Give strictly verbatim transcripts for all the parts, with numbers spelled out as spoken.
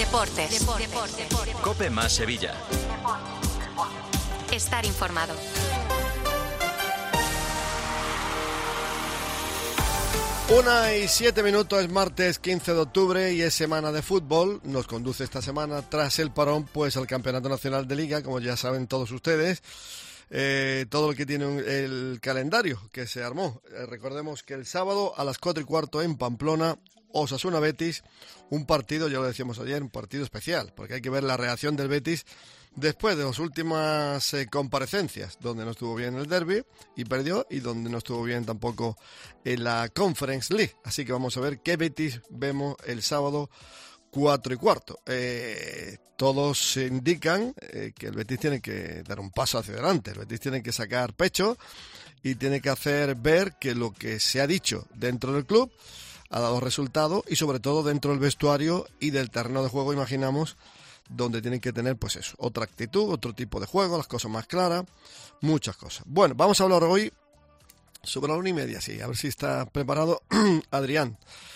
Deportes. Deportes. Deportes. COPE más Sevilla. Estar informado. Una y siete minutos, es martes quince de octubre y es semana de fútbol. Nos conduce esta semana, tras el parón, pues al Campeonato Nacional de Liga, como ya saben todos ustedes. Eh, todo lo que tiene un, el calendario que se armó. Eh, recordemos que el sábado a las cuatro y cuarto en Pamplona, Osasuna Betis, un partido, ya lo decíamos ayer, un partido especial, porque hay que ver la reacción del Betis después de las últimas eh, comparecencias, donde no estuvo bien el derbi y perdió, y donde no estuvo bien tampoco en la Conference League. Así que vamos a ver qué Betis vemos el sábado cuatro y cuarto. Eh, todos indican eh, que el Betis tiene que dar un paso hacia adelante, el Betis tiene que sacar pecho y tiene que hacer ver que lo que se ha dicho dentro del club ha dado resultado, y sobre todo dentro del vestuario y del terreno de juego, imaginamos, donde tienen que tener, pues eso, otra actitud, otro tipo de juego, las cosas más claras, muchas cosas. Bueno, vamos a hablar hoy sobre la una y media, sí, a ver si está preparado Adrián,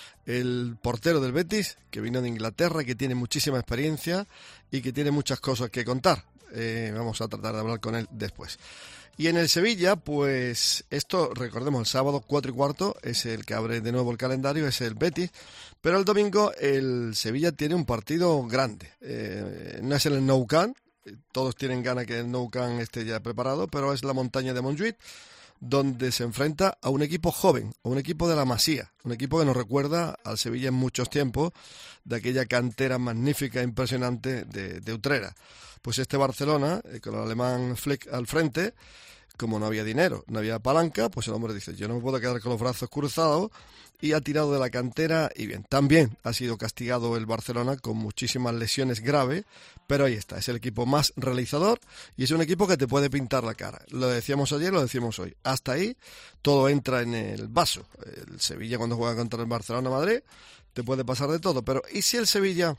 el portero del Betis, que vino de Inglaterra, que tiene muchísima experiencia y que tiene muchas cosas que contar. Eh, vamos a tratar de hablar con él después. Y en el Sevilla, pues esto, recordemos, el sábado cuatro y cuarto es el que abre de nuevo el calendario, es el Betis, pero el domingo el Sevilla tiene un partido grande. Eh, no es en el Nou Camp, todos tienen ganas que el Nou Camp esté ya preparado, pero es la montaña de Montjuïc, donde se enfrenta a un equipo joven, a un equipo de la Masía, un equipo que nos recuerda al Sevilla en muchos tiempos, de aquella cantera magnífica e impresionante de, de Utrera. Pues este Barcelona, eh, con el alemán Flick al frente, como no había dinero, no había palanca, pues el hombre dice, yo no me puedo quedar con los brazos cruzados, y ha tirado de la cantera, y bien, también ha sido castigado el Barcelona con muchísimas lesiones graves, pero ahí está, es el equipo más realizador y es un equipo que te puede pintar la cara. Lo decíamos ayer, lo decimos hoy. Hasta ahí todo entra en el vaso. El Sevilla, cuando juega contra el Barcelona Madrid, te puede pasar de todo, pero ¿y si el Sevilla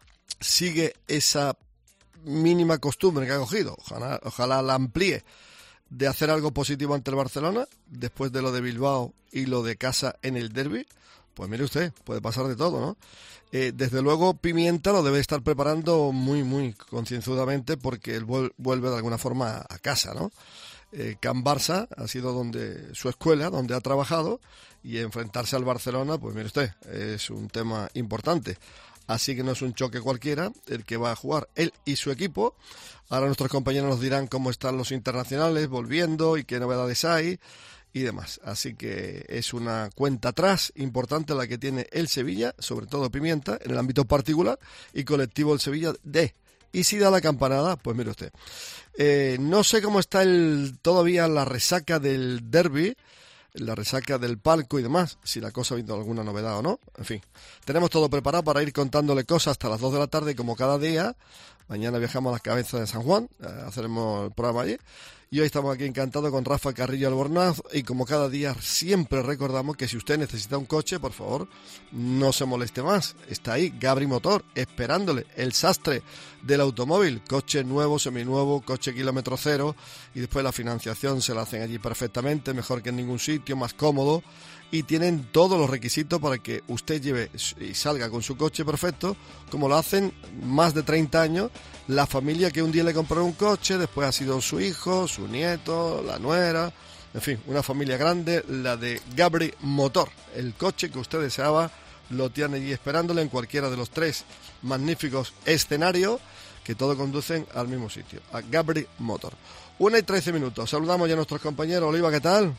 sigue esa mínima costumbre que ha cogido? Ojalá, ojalá la amplíe, de hacer algo positivo ante el Barcelona, después de lo de Bilbao y lo de casa en el derbi. Pues mire usted, puede pasar de todo, ¿no? Eh, desde luego Pimienta lo debe estar preparando muy, muy concienzudamente, porque él vuelve de alguna forma a casa, ¿no? Eh, Can Barça ha sido donde su escuela, donde ha trabajado, y enfrentarse al Barcelona, pues mire usted, es un tema importante. Así que no es un choque cualquiera el que va a jugar él y su equipo. Ahora nuestros compañeros nos dirán cómo están los internacionales volviendo y qué novedades hay y demás. Así que es una cuenta atrás importante la que tiene el Sevilla, sobre todo Pimienta, en el ámbito particular y colectivo del Sevilla de. Y si da la campanada, pues mire usted. Eh, no sé cómo está el todavía la resaca del derbi, la resaca del palco y demás, si la cosa ha habido alguna novedad o no. En fin, tenemos todo preparado para ir contándole cosas hasta las dos de la tarde, como cada día. Mañana viajamos a las Cabezas de San Juan, eh, haceremos el programa allí. Y hoy estamos aquí encantados con Rafa Carrillo Albornoz, y como cada día siempre recordamos que si usted necesita un coche, por favor, no se moleste más. Está ahí Gabri Motor, esperándole, el sastre del automóvil, coche nuevo, seminuevo, coche kilómetro cero, y después la financiación se la hacen allí perfectamente, mejor que en ningún sitio, más cómodo, y tienen todos los requisitos para que usted lleve y salga con su coche perfecto, como lo hacen más de treinta años la familia que un día le compró un coche, después ha sido su hijo, su nieto, la nuera, en fin, una familia grande, la de Gabri Motor. El coche que usted deseaba lo tiene allí esperándole en cualquiera de los tres magníficos escenarios que todos conducen al mismo sitio, a Gabri Motor. Una y trece minutos, saludamos ya a nuestros compañeros. Oliva, ¿qué tal?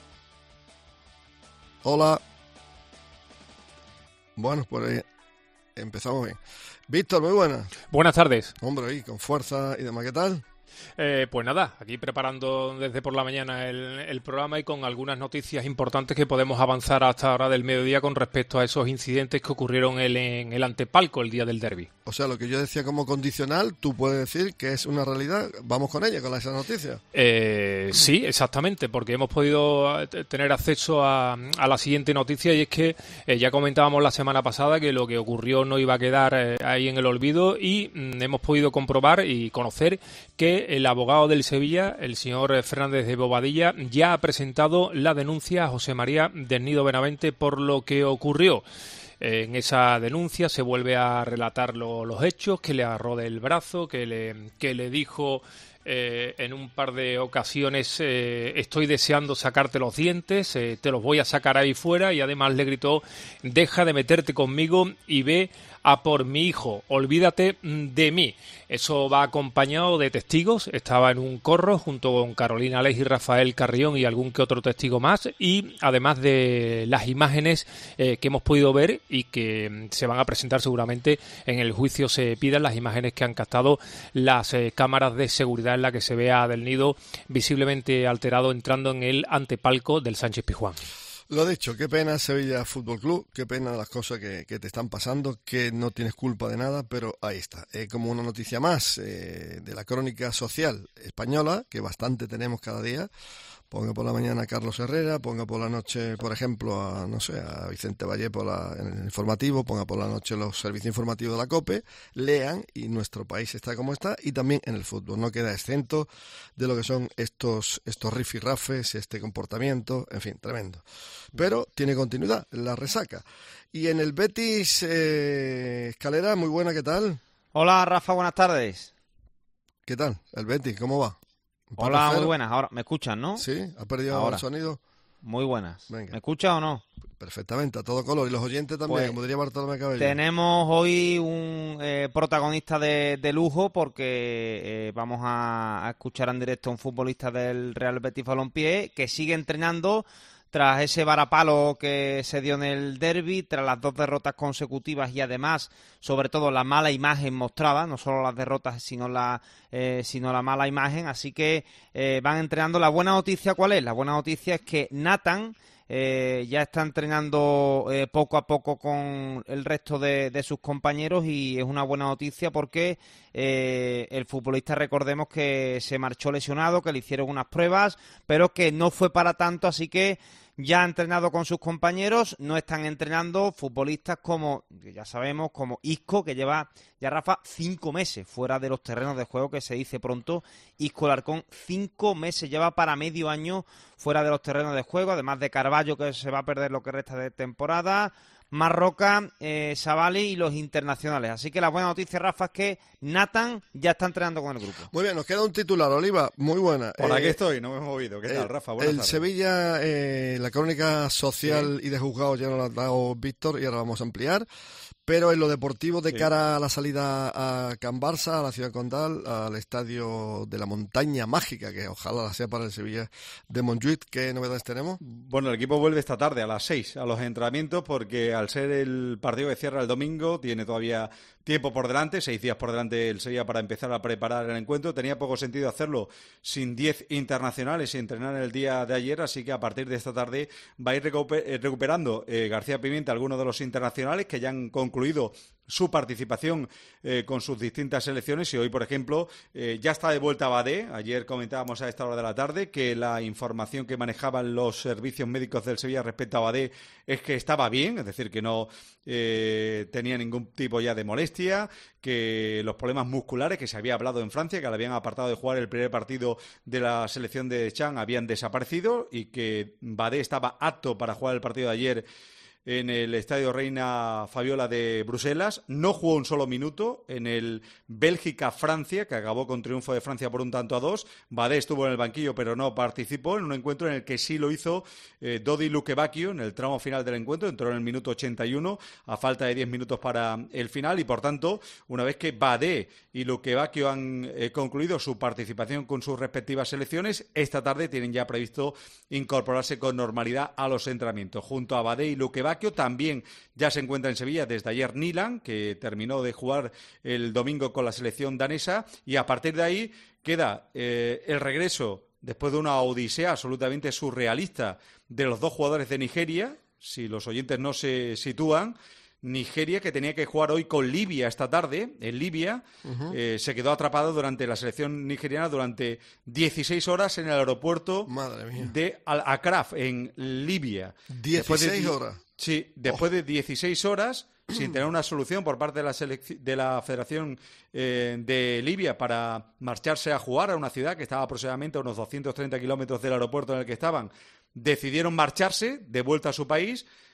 Hola. Bueno, pues ahí empezamos bien. Víctor, muy buenas. Buenas tardes. Hombre, ahí con fuerza y demás, ¿qué tal? Eh, pues nada, aquí preparando desde por la mañana el, el programa y con algunas noticias importantes que podemos avanzar hasta ahora del mediodía con respecto a esos incidentes que ocurrieron el, en el antepalco el día del derbi. O sea, lo que yo decía como condicional, tú puedes decir que es una realidad. Vamos con ella, con esa noticia. Eh, sí, exactamente, porque hemos podido tener acceso a, a la siguiente noticia, y es que eh, ya comentábamos la semana pasada que lo que ocurrió no iba a quedar eh, ahí en el olvido, y mm, hemos podido comprobar y conocer que el abogado del Sevilla, el señor Fernández de Bobadilla, ya ha presentado la denuncia a José María del Nido Benavente por lo que ocurrió. en esa denuncia se vuelve a relatar lo, los hechos, que le agarró del brazo, que le, que le dijo eh, en un par de ocasiones eh, estoy deseando sacarte los dientes, eh, te los voy a sacar ahí fuera, y además le gritó deja de meterte conmigo y ve a por mi hijo, olvídate de mí. Eso va acompañado de testigos, estaba en un corro junto con Carolina Leigh y Rafael Carrión y algún que otro testigo más, y además de las imágenes eh, que hemos podido ver y que se van a presentar seguramente en el juicio, se pidan las imágenes que han captado las eh, cámaras de seguridad en la que se ve a Del Nido visiblemente alterado entrando en el antepalco del Sánchez Pizjuán. Lo dicho, qué pena Sevilla Fútbol Club, qué pena las cosas que, que te están pasando, que no tienes culpa de nada, pero ahí está. Es como una noticia más eh, de la crónica social española, que bastante tenemos cada día. Ponga por la mañana a Carlos Herrera, ponga por la noche, por ejemplo, a no sé, a Vicente Valle por la, en el informativo, ponga por la noche los servicios informativos de la COPE, lean y nuestro país está como está, y también en el fútbol. No queda exento de lo que son estos, estos rifirrafes, este comportamiento, en fin, tremendo. Pero tiene continuidad, la resaca. Y en el Betis, eh, Escalera, muy buena, ¿qué tal? Hola, Rafa, buenas tardes. ¿Qué tal? El Betis, ¿cómo va? Hola, muy buenas. Ahora, ¿me escuchan, no? Sí, ¿has perdido Ahora. el sonido? Muy buenas. Venga. ¿Me escucha o no? Perfectamente, a todo color. Y los oyentes también, Pues, como diría Bartolomé Cabello. Tenemos hoy un eh, protagonista de, de lujo porque eh, vamos a, a escuchar en directo a un futbolista del Real Betis Balompié que sigue entrenando tras ese varapalo que se dio en el derbi, tras las dos derrotas consecutivas y además, sobre todo, la mala imagen mostrada, no solo las derrotas, sino la, eh, sino la mala imagen. Así que eh, van entrenando. La buena noticia, ¿cuál es? La buena noticia es que Nathan eh, ya está entrenando eh, poco a poco con el resto de, de sus compañeros, y es una buena noticia porque eh, el futbolista, recordemos que se marchó lesionado, que le hicieron unas pruebas, pero que no fue para tanto, así que ya ha entrenado con sus compañeros. No están entrenando futbolistas como, ya sabemos, como Isco, que lleva ya, Rafa, cinco meses fuera de los terrenos de juego, que se dice pronto. Isco Larcón, cinco meses, lleva para medio año fuera de los terrenos de juego, además de Carballo, que se va a perder lo que resta de temporada, Marroca, eh, Savali y los internacionales. Así que la buena noticia, Rafa, es que Nathan ya está entrenando con el grupo. Muy bien, nos queda un titular, Oliva, muy buena. Por eh, aquí estoy, no me he movido. ¿Qué tal, eh, Rafa? Buenas el tardes. Sevilla, eh, la crónica social sí. y de juzgados ya nos la ha dado Víctor y ahora vamos a ampliar. Pero en lo deportivo, de sí. cara a la salida a Can Barça, a la ciudad condal, al estadio de la montaña mágica, que ojalá la sea para el Sevilla de Montjuïc, ¿qué novedades tenemos? Bueno, el equipo vuelve esta tarde a las seis a los entrenamientos, porque al ser el partido que cierra el domingo, tiene todavía tiempo por delante, seis días por delante el Sevilla para empezar a preparar el encuentro. Tenía poco sentido hacerlo sin diez internacionales y entrenar el día de ayer, así que a partir de esta tarde va a ir recuperando eh, García Pimienta algunos de los internacionales que ya han concluido su participación eh, con sus distintas selecciones, y hoy, por ejemplo, eh, ya está de vuelta Badé. Ayer comentábamos a esta hora de la tarde que la información que manejaban los servicios médicos del Sevilla respecto a Badé es que estaba bien, es decir, que no eh, tenía ningún tipo ya de molestia, que los problemas musculares que se había hablado en Francia, que le habían apartado de jugar el primer partido de la selección de Deschamps, habían desaparecido, y que Badé estaba apto para jugar el partido de ayer en el Estadio Reina Fabiola de Bruselas. No jugó un solo minuto en el Bélgica-Francia, que acabó con triunfo de Francia por un tanto a dos. Badé estuvo en el banquillo, pero no participó en un encuentro en el que sí lo hizo eh, Dodi Lukebakio en el tramo final del encuentro. Entró en el minuto ochenta y uno, a falta de diez minutos para el final, y por tanto, una vez que Badé y Lukebakio han eh, concluido su participación con sus respectivas selecciones, esta tarde tienen ya previsto incorporarse con normalidad a los entrenamientos. Junto a Badé y Lukebakio también ya se encuentra en Sevilla desde ayer Nilan, que terminó de jugar el domingo con la selección danesa, y a partir de ahí queda eh, el regreso, después de una odisea absolutamente surrealista, de los dos jugadores de Nigeria. Si los oyentes no se sitúan, Nigeria, que tenía que jugar hoy con Libia esta tarde, en Libia, uh-huh. eh, se quedó atrapado durante la selección nigeriana durante dieciséis horas en el aeropuerto de Al-Akraf, en Libia. ¿dieciséis de, horas? Sí, después oh. de dieciséis horas, sin tener una solución por parte de la, selec- de la Federación eh, de Libia para marcharse a jugar a una ciudad que estaba aproximadamente a unos doscientos treinta kilómetros del aeropuerto en el que estaban, decidieron marcharse de vuelta a su país.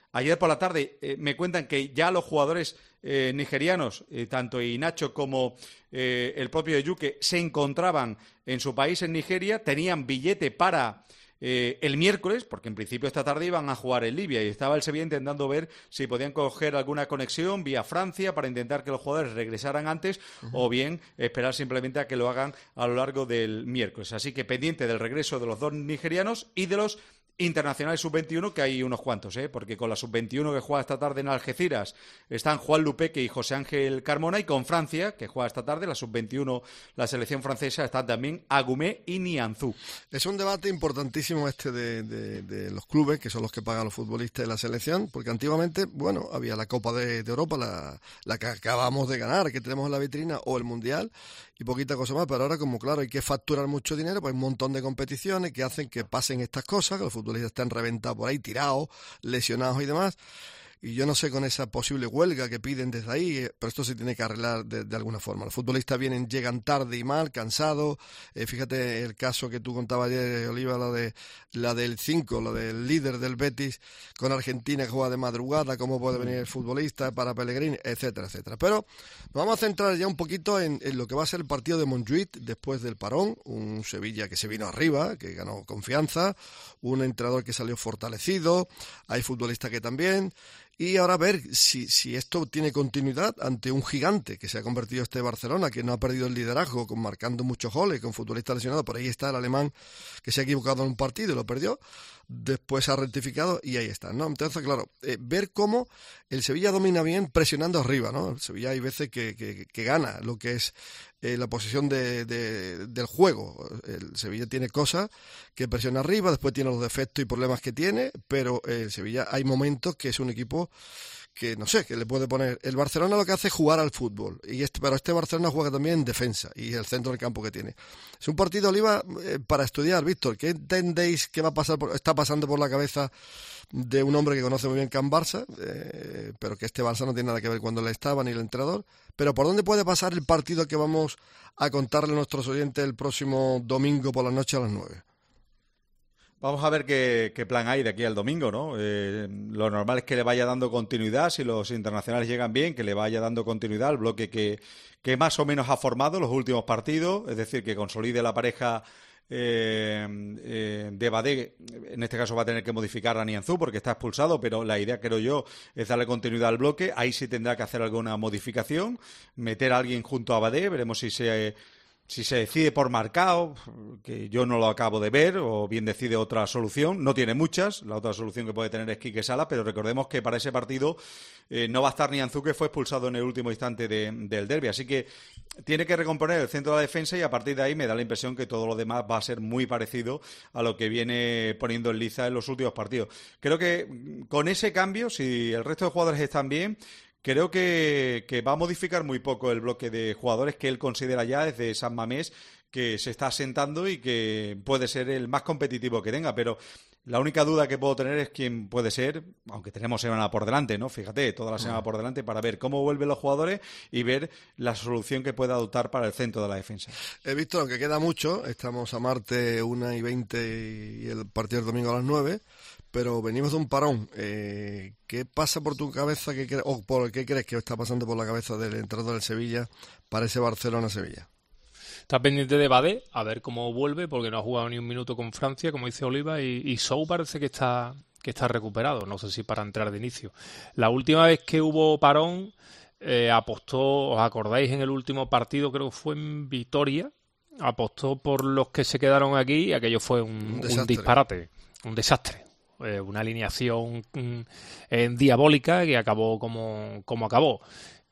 Ayer por la tarde eh, me cuentan que ya los jugadores eh, nigerianos, eh, tanto Inacho como eh, el propio Yuke, se encontraban en su país, en Nigeria, tenían billete para eh, el miércoles, porque en principio esta tarde iban a jugar en Libia y estaba el Sevilla intentando ver si podían coger alguna conexión vía Francia para intentar que los jugadores regresaran antes uh-huh. o bien esperar simplemente a que lo hagan a lo largo del miércoles. Así que pendiente del regreso de los dos nigerianos y de los internacionales sub veintiuno, que hay unos cuantos, ¿eh? Porque con la sub veintiuno que juega esta tarde en Algeciras están Juan Lupeque y José Ángel Carmona, y con Francia, que juega esta tarde, la sub veintiuno, la selección francesa, están también Agumé y Nianzú. Es un debate importantísimo este de, de, de los clubes, que son los que pagan a los futbolistas de la selección, porque antiguamente, bueno, había la Copa de, de Europa, la, la que acabamos de ganar, que tenemos en la vitrina, o el Mundial, y poquita cosa más, pero ahora como claro hay que facturar mucho dinero, pues hay un montón de competiciones que hacen que pasen estas cosas, que los futbolistas estén reventados por ahí, tirados, lesionados y demás. Y yo no sé con esa posible huelga que piden desde ahí, pero esto se tiene que arreglar de, de alguna forma. Los futbolistas vienen, llegan tarde y mal, cansados. Eh, fíjate el caso que tú contabas ayer, Oliva, la de la del cinco, la del líder del Betis con Argentina que juega de madrugada, cómo puede venir el futbolista para Pellegrini, etcétera, etcétera. Pero nos vamos a centrar ya un poquito en, en lo que va a ser el partido de Montjuïc después del parón. Un Sevilla que se vino arriba, que ganó confianza, un entrenador que salió fortalecido, hay futbolistas que también. Y ahora ver si, si esto tiene continuidad ante un gigante que se ha convertido este Barcelona, que no ha perdido el liderazgo, con marcando muchos goles, con futbolistas lesionados. Por ahí está el alemán que se ha equivocado en un partido y lo perdió. Después ha rectificado y ahí está, ¿no? Entonces, claro, eh, ver cómo el Sevilla domina bien presionando arriba, ¿no? El Sevilla hay veces que, que, que gana lo que es eh, la posición de, de, del juego. El Sevilla tiene cosas que presiona arriba, después tiene los defectos y problemas que tiene, pero eh, el Sevilla hay momentos que es un equipo que no sé, que le puede poner. El Barcelona lo que hace es jugar al fútbol, y este, pero este Barcelona juega también en defensa y el centro del campo que tiene. Es un partido, Oliva, eh, para estudiar, Víctor. ¿Qué entendéis que va a pasar por, está pasando por la cabeza de un hombre que conoce muy bien Can Barça, eh, pero que este Barça no tiene nada que ver cuando le estaba ni el entrenador? Pero ¿por dónde puede pasar el partido que vamos a contarle a nuestros oyentes el próximo domingo por la noche a las nueve? Vamos a ver qué, qué plan hay de aquí al domingo, ¿no? Eh, lo normal es que le vaya dando continuidad, si los internacionales llegan bien, que le vaya dando continuidad al bloque que, que más o menos ha formado los últimos partidos, es decir, que consolide la pareja eh, eh, de Badé. En este caso va a tener que modificar a Nianzú porque está expulsado, pero la idea, creo yo, es darle continuidad al bloque. Ahí sí tendrá que hacer alguna modificación, meter a alguien junto a Badé, veremos si se... Si se decide por Marcao, que yo no lo acabo de ver, o bien decide otra solución, no tiene muchas, la otra solución que puede tener es Quique Sala, pero recordemos que para ese partido eh, no va a estar Nianzú, que fue expulsado en el último instante de, del derbi, así que tiene que recomponer el centro de la defensa y a partir de ahí me da la impresión que todo lo demás va a ser muy parecido a lo que viene poniendo en liza en los últimos partidos. Creo que con ese cambio, si el resto de jugadores están bien, creo que, que va a modificar muy poco el bloque de jugadores que él considera ya desde San Mamés que se está asentando y que puede ser el más competitivo que tenga, pero la única duda que puedo tener es quién puede ser, aunque tenemos semana por delante, ¿no? Fíjate, toda la semana por delante para ver cómo vuelven los jugadores y ver la solución que pueda adoptar para el centro de la defensa. He visto, aunque queda mucho, estamos a martes una y veinte y el partido del domingo a las nueve, pero venimos de un parón. Eh, ¿Qué pasa por tu cabeza, que cre- o por qué crees que está pasando por la cabeza del entrenador del Sevilla para ese Barcelona-Sevilla? Está pendiente de Badé, a ver cómo vuelve, porque no ha jugado ni un minuto con Francia, como dice Oliva, y, y Sou parece que está, que está recuperado, no sé si para entrar de inicio. La última vez que hubo parón, eh, apostó, ¿os acordáis en el último partido? Creo que fue en Vitoria, apostó por los que se quedaron aquí, y aquello fue un, un, un disparate, un desastre. Eh, una alineación mm, eh, diabólica que acabó como, como acabó.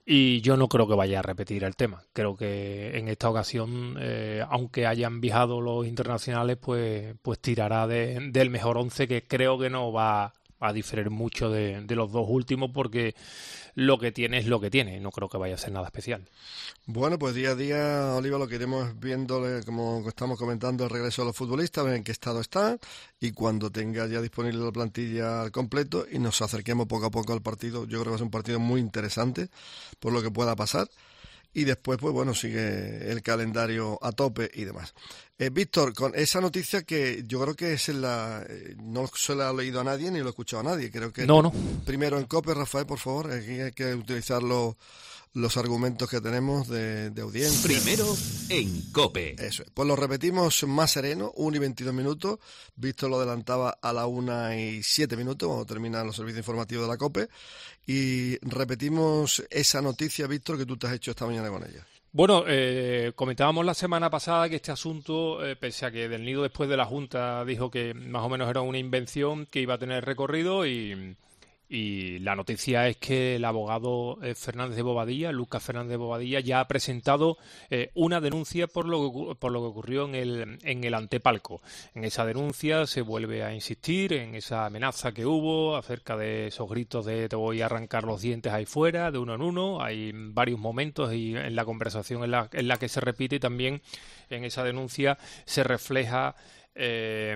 Y yo no creo que vaya a repetir el tema. Creo que en esta ocasión, eh, aunque hayan viajado los internacionales, pues, pues tirará de, del mejor once, que creo que no va a diferir mucho de, de los dos últimos, porque lo que tiene es lo que tiene. No creo que vaya a ser nada especial. Bueno, pues día a día, Oliva, lo que iremos viendo, como estamos comentando, el regreso de los futbolistas, ver en qué estado están, y cuando tenga ya disponible la plantilla al completo y nos acerquemos poco a poco al partido. Yo creo que va a ser un partido muy interesante por lo que pueda pasar. y después, pues bueno, sigue el calendario a tope y demás. Eh, Víctor, con esa noticia que yo creo que es la, eh, no se la ha leído a nadie ni lo ha escuchado a nadie, creo que no, no. primero en COPE, Rafael, por favor, aquí hay que utilizar los, los argumentos que tenemos de, de audiencia. Primero en COPE. Eso es. Pues lo repetimos más sereno, uno y veintidós minutos. Víctor lo adelantaba a la una y siete minutos, cuando terminan los servicios informativos de la COPE. Y repetimos esa noticia, Víctor, que tú te has hecho esta mañana con ella. Bueno, eh, comentábamos la semana pasada que este asunto, eh, pese a que Del Nido después de la Junta dijo que más o menos era una invención que iba a tener recorrido y... Y la noticia es que el abogado eh, Fernández de Bobadilla, Lucas Fernández de Bobadilla, ya ha presentado eh, una denuncia por lo que, por lo que ocurrió en el, en el antepalco. En esa denuncia se vuelve a insistir en esa amenaza que hubo acerca de esos gritos de te voy a arrancar los dientes ahí fuera, de uno en uno. Hay varios momentos y en la conversación en la, en la que se repite y también en esa denuncia se refleja Eh,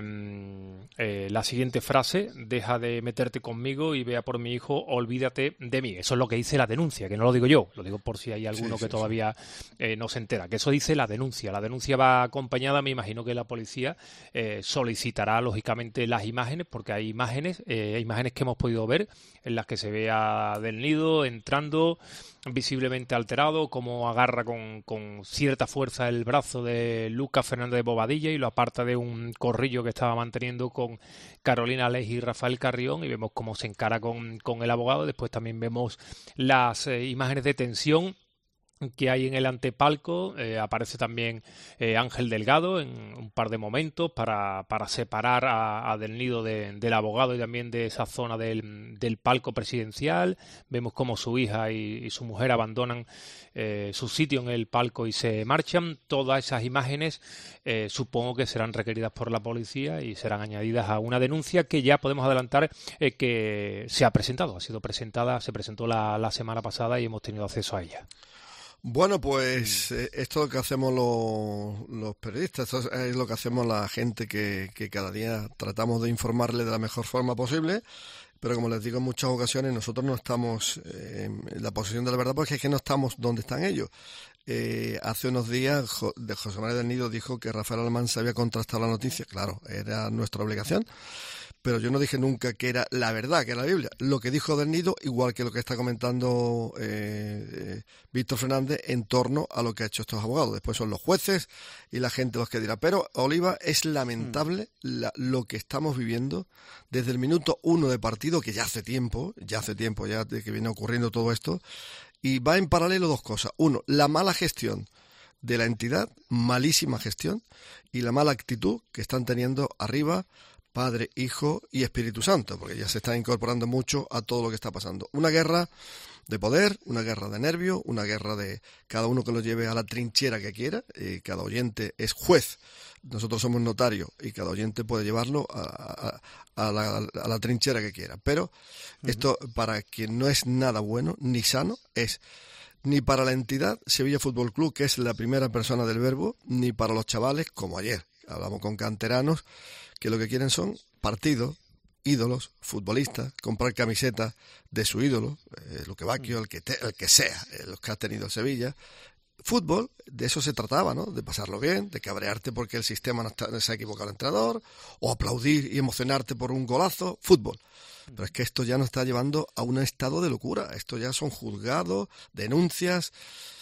eh, la siguiente frase: deja de meterte conmigo y vea por mi hijo, olvídate de mí. Eso es lo que dice la denuncia, que no lo digo yo, lo digo por si hay alguno sí, que sí, todavía sí. eh, no se entera, que eso dice la denuncia. La denuncia va acompañada, me imagino que la policía eh, solicitará lógicamente las imágenes, porque hay imágenes, eh, imágenes que hemos podido ver en las que se ve a Del Nido entrando visiblemente alterado, como agarra con, con cierta fuerza el brazo de Lucas Fernández de Bobadilla y lo aparta de un corrillo que estaba manteniendo con Carolina Aleix y Rafael Carrión, y vemos cómo se encara con, con el abogado. Después también vemos las eh, imágenes de tensión que hay en el antepalco. Eh, aparece también eh, Ángel Delgado en un par de momentos para, para separar a, a Del Nido de, del abogado y también de esa zona del, del palco presidencial. Vemos cómo su hija y, y su mujer abandonan eh, su sitio en el palco y se marchan. Todas esas imágenes eh, supongo que serán requeridas por la policía y serán añadidas a una denuncia que ya podemos adelantar eh, que se ha presentado, ha sido presentada, se presentó la, la semana pasada y hemos tenido acceso a ella. Bueno, pues eh, esto es lo que hacemos los, los periodistas, esto es lo que hacemos la gente que, que cada día tratamos de informarle de la mejor forma posible, pero como les digo en muchas ocasiones, nosotros no estamos eh, en la posición de la verdad porque es que no estamos donde están ellos. Eh, hace unos días jo, de José María del Nido dijo que Rafael Alemán se había contrastado la noticia. Claro, era nuestra obligación, pero yo no dije nunca que era la verdad, que era la Biblia. Lo que dijo Del Nido, igual que lo que está comentando eh, eh, Víctor Fernández en torno a lo que ha hecho estos abogados. Después son los jueces y la gente los que dirá. Pero, Oliva, es lamentable la, lo que estamos viviendo desde el minuto uno de partido, que ya hace tiempo, ya hace tiempo ya de que viene ocurriendo todo esto, y va en paralelo dos cosas. Uno, la mala gestión de la entidad, malísima gestión, y la mala actitud que están teniendo arriba Padre, Hijo y Espíritu Santo, porque ya se está incorporando mucho a todo lo que está pasando. Una guerra de poder, una guerra de nervio, una guerra de cada uno que lo lleve a la trinchera que quiera, y cada oyente es juez. Nosotros somos notarios y cada oyente puede llevarlo a, a, a, la, a la trinchera que quiera. Pero uh-huh. esto, para quien no es nada bueno ni sano, es ni para la entidad Sevilla Fútbol Club, que es la primera persona del verbo, ni para los chavales, como ayer. Hablamos con canteranos que lo que quieren son partidos, ídolos, futbolistas, comprar camisetas de su ídolo, eh, Luque Bacchio, el que, te, el que sea, eh, los que ha tenido Sevilla. Fútbol, de eso se trataba, ¿no? De pasarlo bien, de cabrearte porque el sistema no, está, no se ha equivocado el entrenador, o aplaudir y emocionarte por un golazo. Fútbol. Pero es que esto ya nos está llevando a un estado de locura. Esto ya son juzgados, denuncias.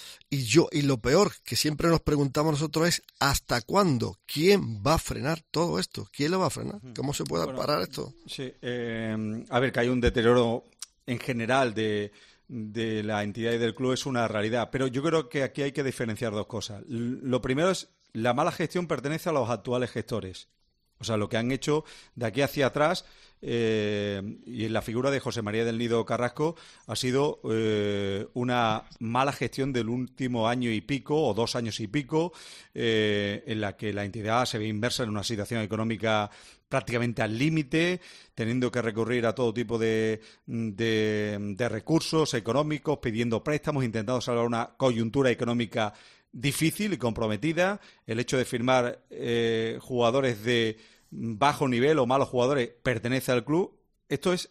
Y yo, y lo peor que siempre nos preguntamos nosotros es ¿hasta cuándo? ¿Quién va a frenar todo esto? ¿Quién lo va a frenar? ¿Cómo se puede bueno, parar esto? Sí, eh, a ver, que hay un deterioro en general de, de la entidad y del club es una realidad, pero yo creo que aquí hay que diferenciar dos cosas. Lo primero es, la mala gestión pertenece a los actuales gestores. O sea, lo que han hecho de aquí hacia atrás, eh, y en la figura de José María del Nido Carrasco, ha sido eh, una mala gestión del último año y pico, o dos años y pico, eh, en la que la entidad se ve inmersa en una situación económica prácticamente al límite, teniendo que recurrir a todo tipo de, de, de recursos económicos, pidiendo préstamos, intentando salvar una coyuntura económica difícil y comprometida. El hecho de firmar eh, jugadores de bajo nivel o malos jugadores pertenece al club. Esto es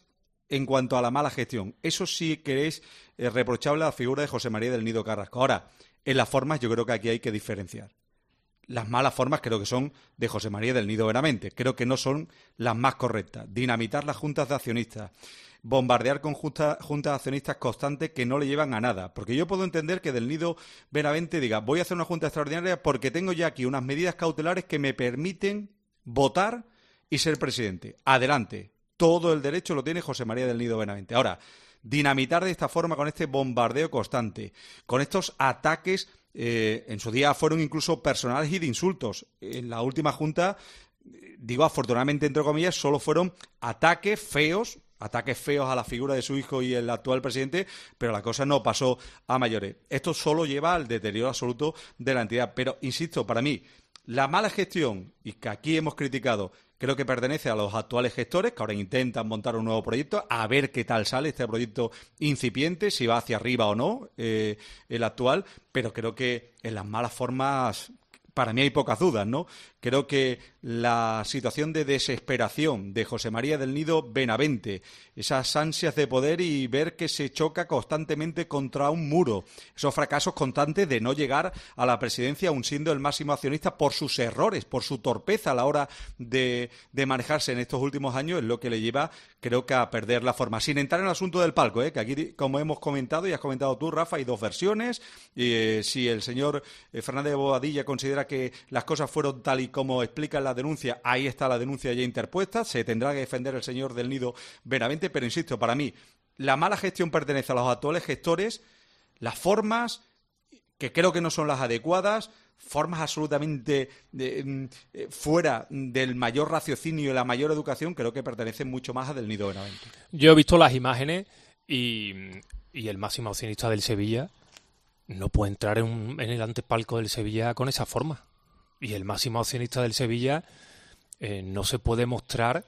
en cuanto a la mala gestión. Eso sí que es eh, reprochable a la figura de José María del Nido Carrasco. Ahora, en las formas yo creo que aquí hay que diferenciar. Las malas formas creo que son de José María del Nido Benavente. Creo que no son las más correctas. Dinamitar las juntas de accionistas, bombardear con junta, juntas de accionistas constantes que no le llevan a nada. Porque yo puedo entender que del Nido Benavente diga, voy a hacer una junta extraordinaria porque tengo ya aquí unas medidas cautelares que me permiten votar y ser presidente. Adelante. Todo el derecho lo tiene José María del Nido Benavente. Ahora, dinamitar de esta forma, con este bombardeo constante, con estos ataques, eh, en su día fueron incluso personales y de insultos. En la última junta, digo afortunadamente entre comillas, solo fueron ataques feos, ataques feos a la figura de su hijo y el actual presidente, pero la cosa no pasó a mayores. Esto solo lleva al deterioro absoluto de la entidad. Pero, insisto, para mí, la mala gestión, y que aquí hemos criticado, creo que pertenece a los actuales gestores, que ahora intentan montar un nuevo proyecto, a ver qué tal sale este proyecto incipiente, si va hacia arriba o no, eh, el actual, pero creo que en las malas formas, para mí hay pocas dudas, ¿no? Creo que la situación de desesperación de José María del Nido Benavente, esas ansias de poder y ver que se choca constantemente contra un muro, esos fracasos constantes de no llegar a la presidencia aun siendo el máximo accionista por sus errores, por su torpeza a la hora de, de manejarse en estos últimos años, es lo que le lleva, creo que, a perder la forma. Sin entrar en el asunto del palco, ¿eh? Que aquí, como hemos comentado y has comentado tú, Rafa, hay dos versiones. Eh, si el señor eh, Fernández de Bobadilla considera que las cosas fueron tal y como explica en la denuncia, ahí está la denuncia ya interpuesta, se tendrá que defender el señor del Nido Benavente, pero insisto, para mí, la mala gestión pertenece a los actuales gestores, las formas, que creo que no son las adecuadas, formas absolutamente de, eh, fuera del mayor raciocinio y la mayor educación, creo que pertenecen mucho más a del Nido Benavente. Yo he visto las imágenes y, y el máximo accionista del Sevilla no puede entrar en, un, en el antepalco del Sevilla con esa forma. Y el máximo accionista del Sevilla eh, no se puede mostrar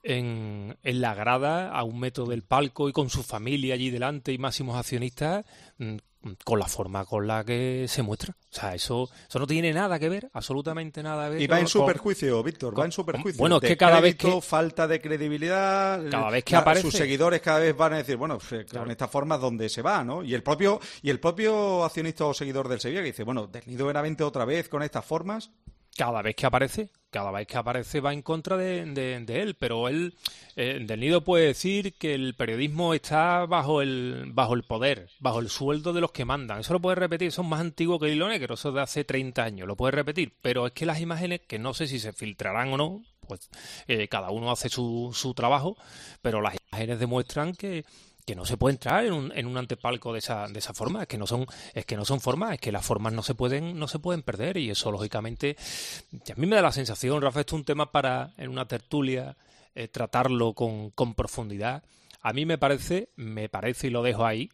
en, en la grada a un metro del palco y con su familia allí delante y máximos accionistas mm, con la forma con la que se muestra. O sea, eso eso no tiene nada que ver, absolutamente nada que ver. Y va con, en su perjuicio, Víctor, con, va en su perjuicio. Bueno, es que cada crédito, vez que... falta de credibilidad... Cada vez que la, aparece... Sus seguidores cada vez van a decir, bueno, pues, claro, con esta forma es donde se va, ¿no? Y el propio y el propio accionista o seguidor del Sevilla que dice, bueno, del Nido Benavente otra vez con estas formas... Cada vez que aparece, cada vez que aparece va en contra de, de, de él, pero él, eh, del Nido puede decir que el periodismo está bajo el bajo el poder, bajo el sueldo de los que mandan. Eso lo puede repetir, eso es más antiguo que el hilo negro, eso es de hace treinta años, lo puede repetir, pero es que las imágenes, que no sé si se filtrarán o no, pues eh, cada uno hace su, su trabajo, pero las imágenes demuestran que que no se puede entrar en un, en un antepalco de esa de esa forma, es que no son es que no son formas, es que las formas no se pueden no se pueden perder, y eso lógicamente a mí me da la sensación, Rafa, esto es un tema para en una tertulia eh, tratarlo con, con profundidad. A mí me parece me parece y lo dejo ahí,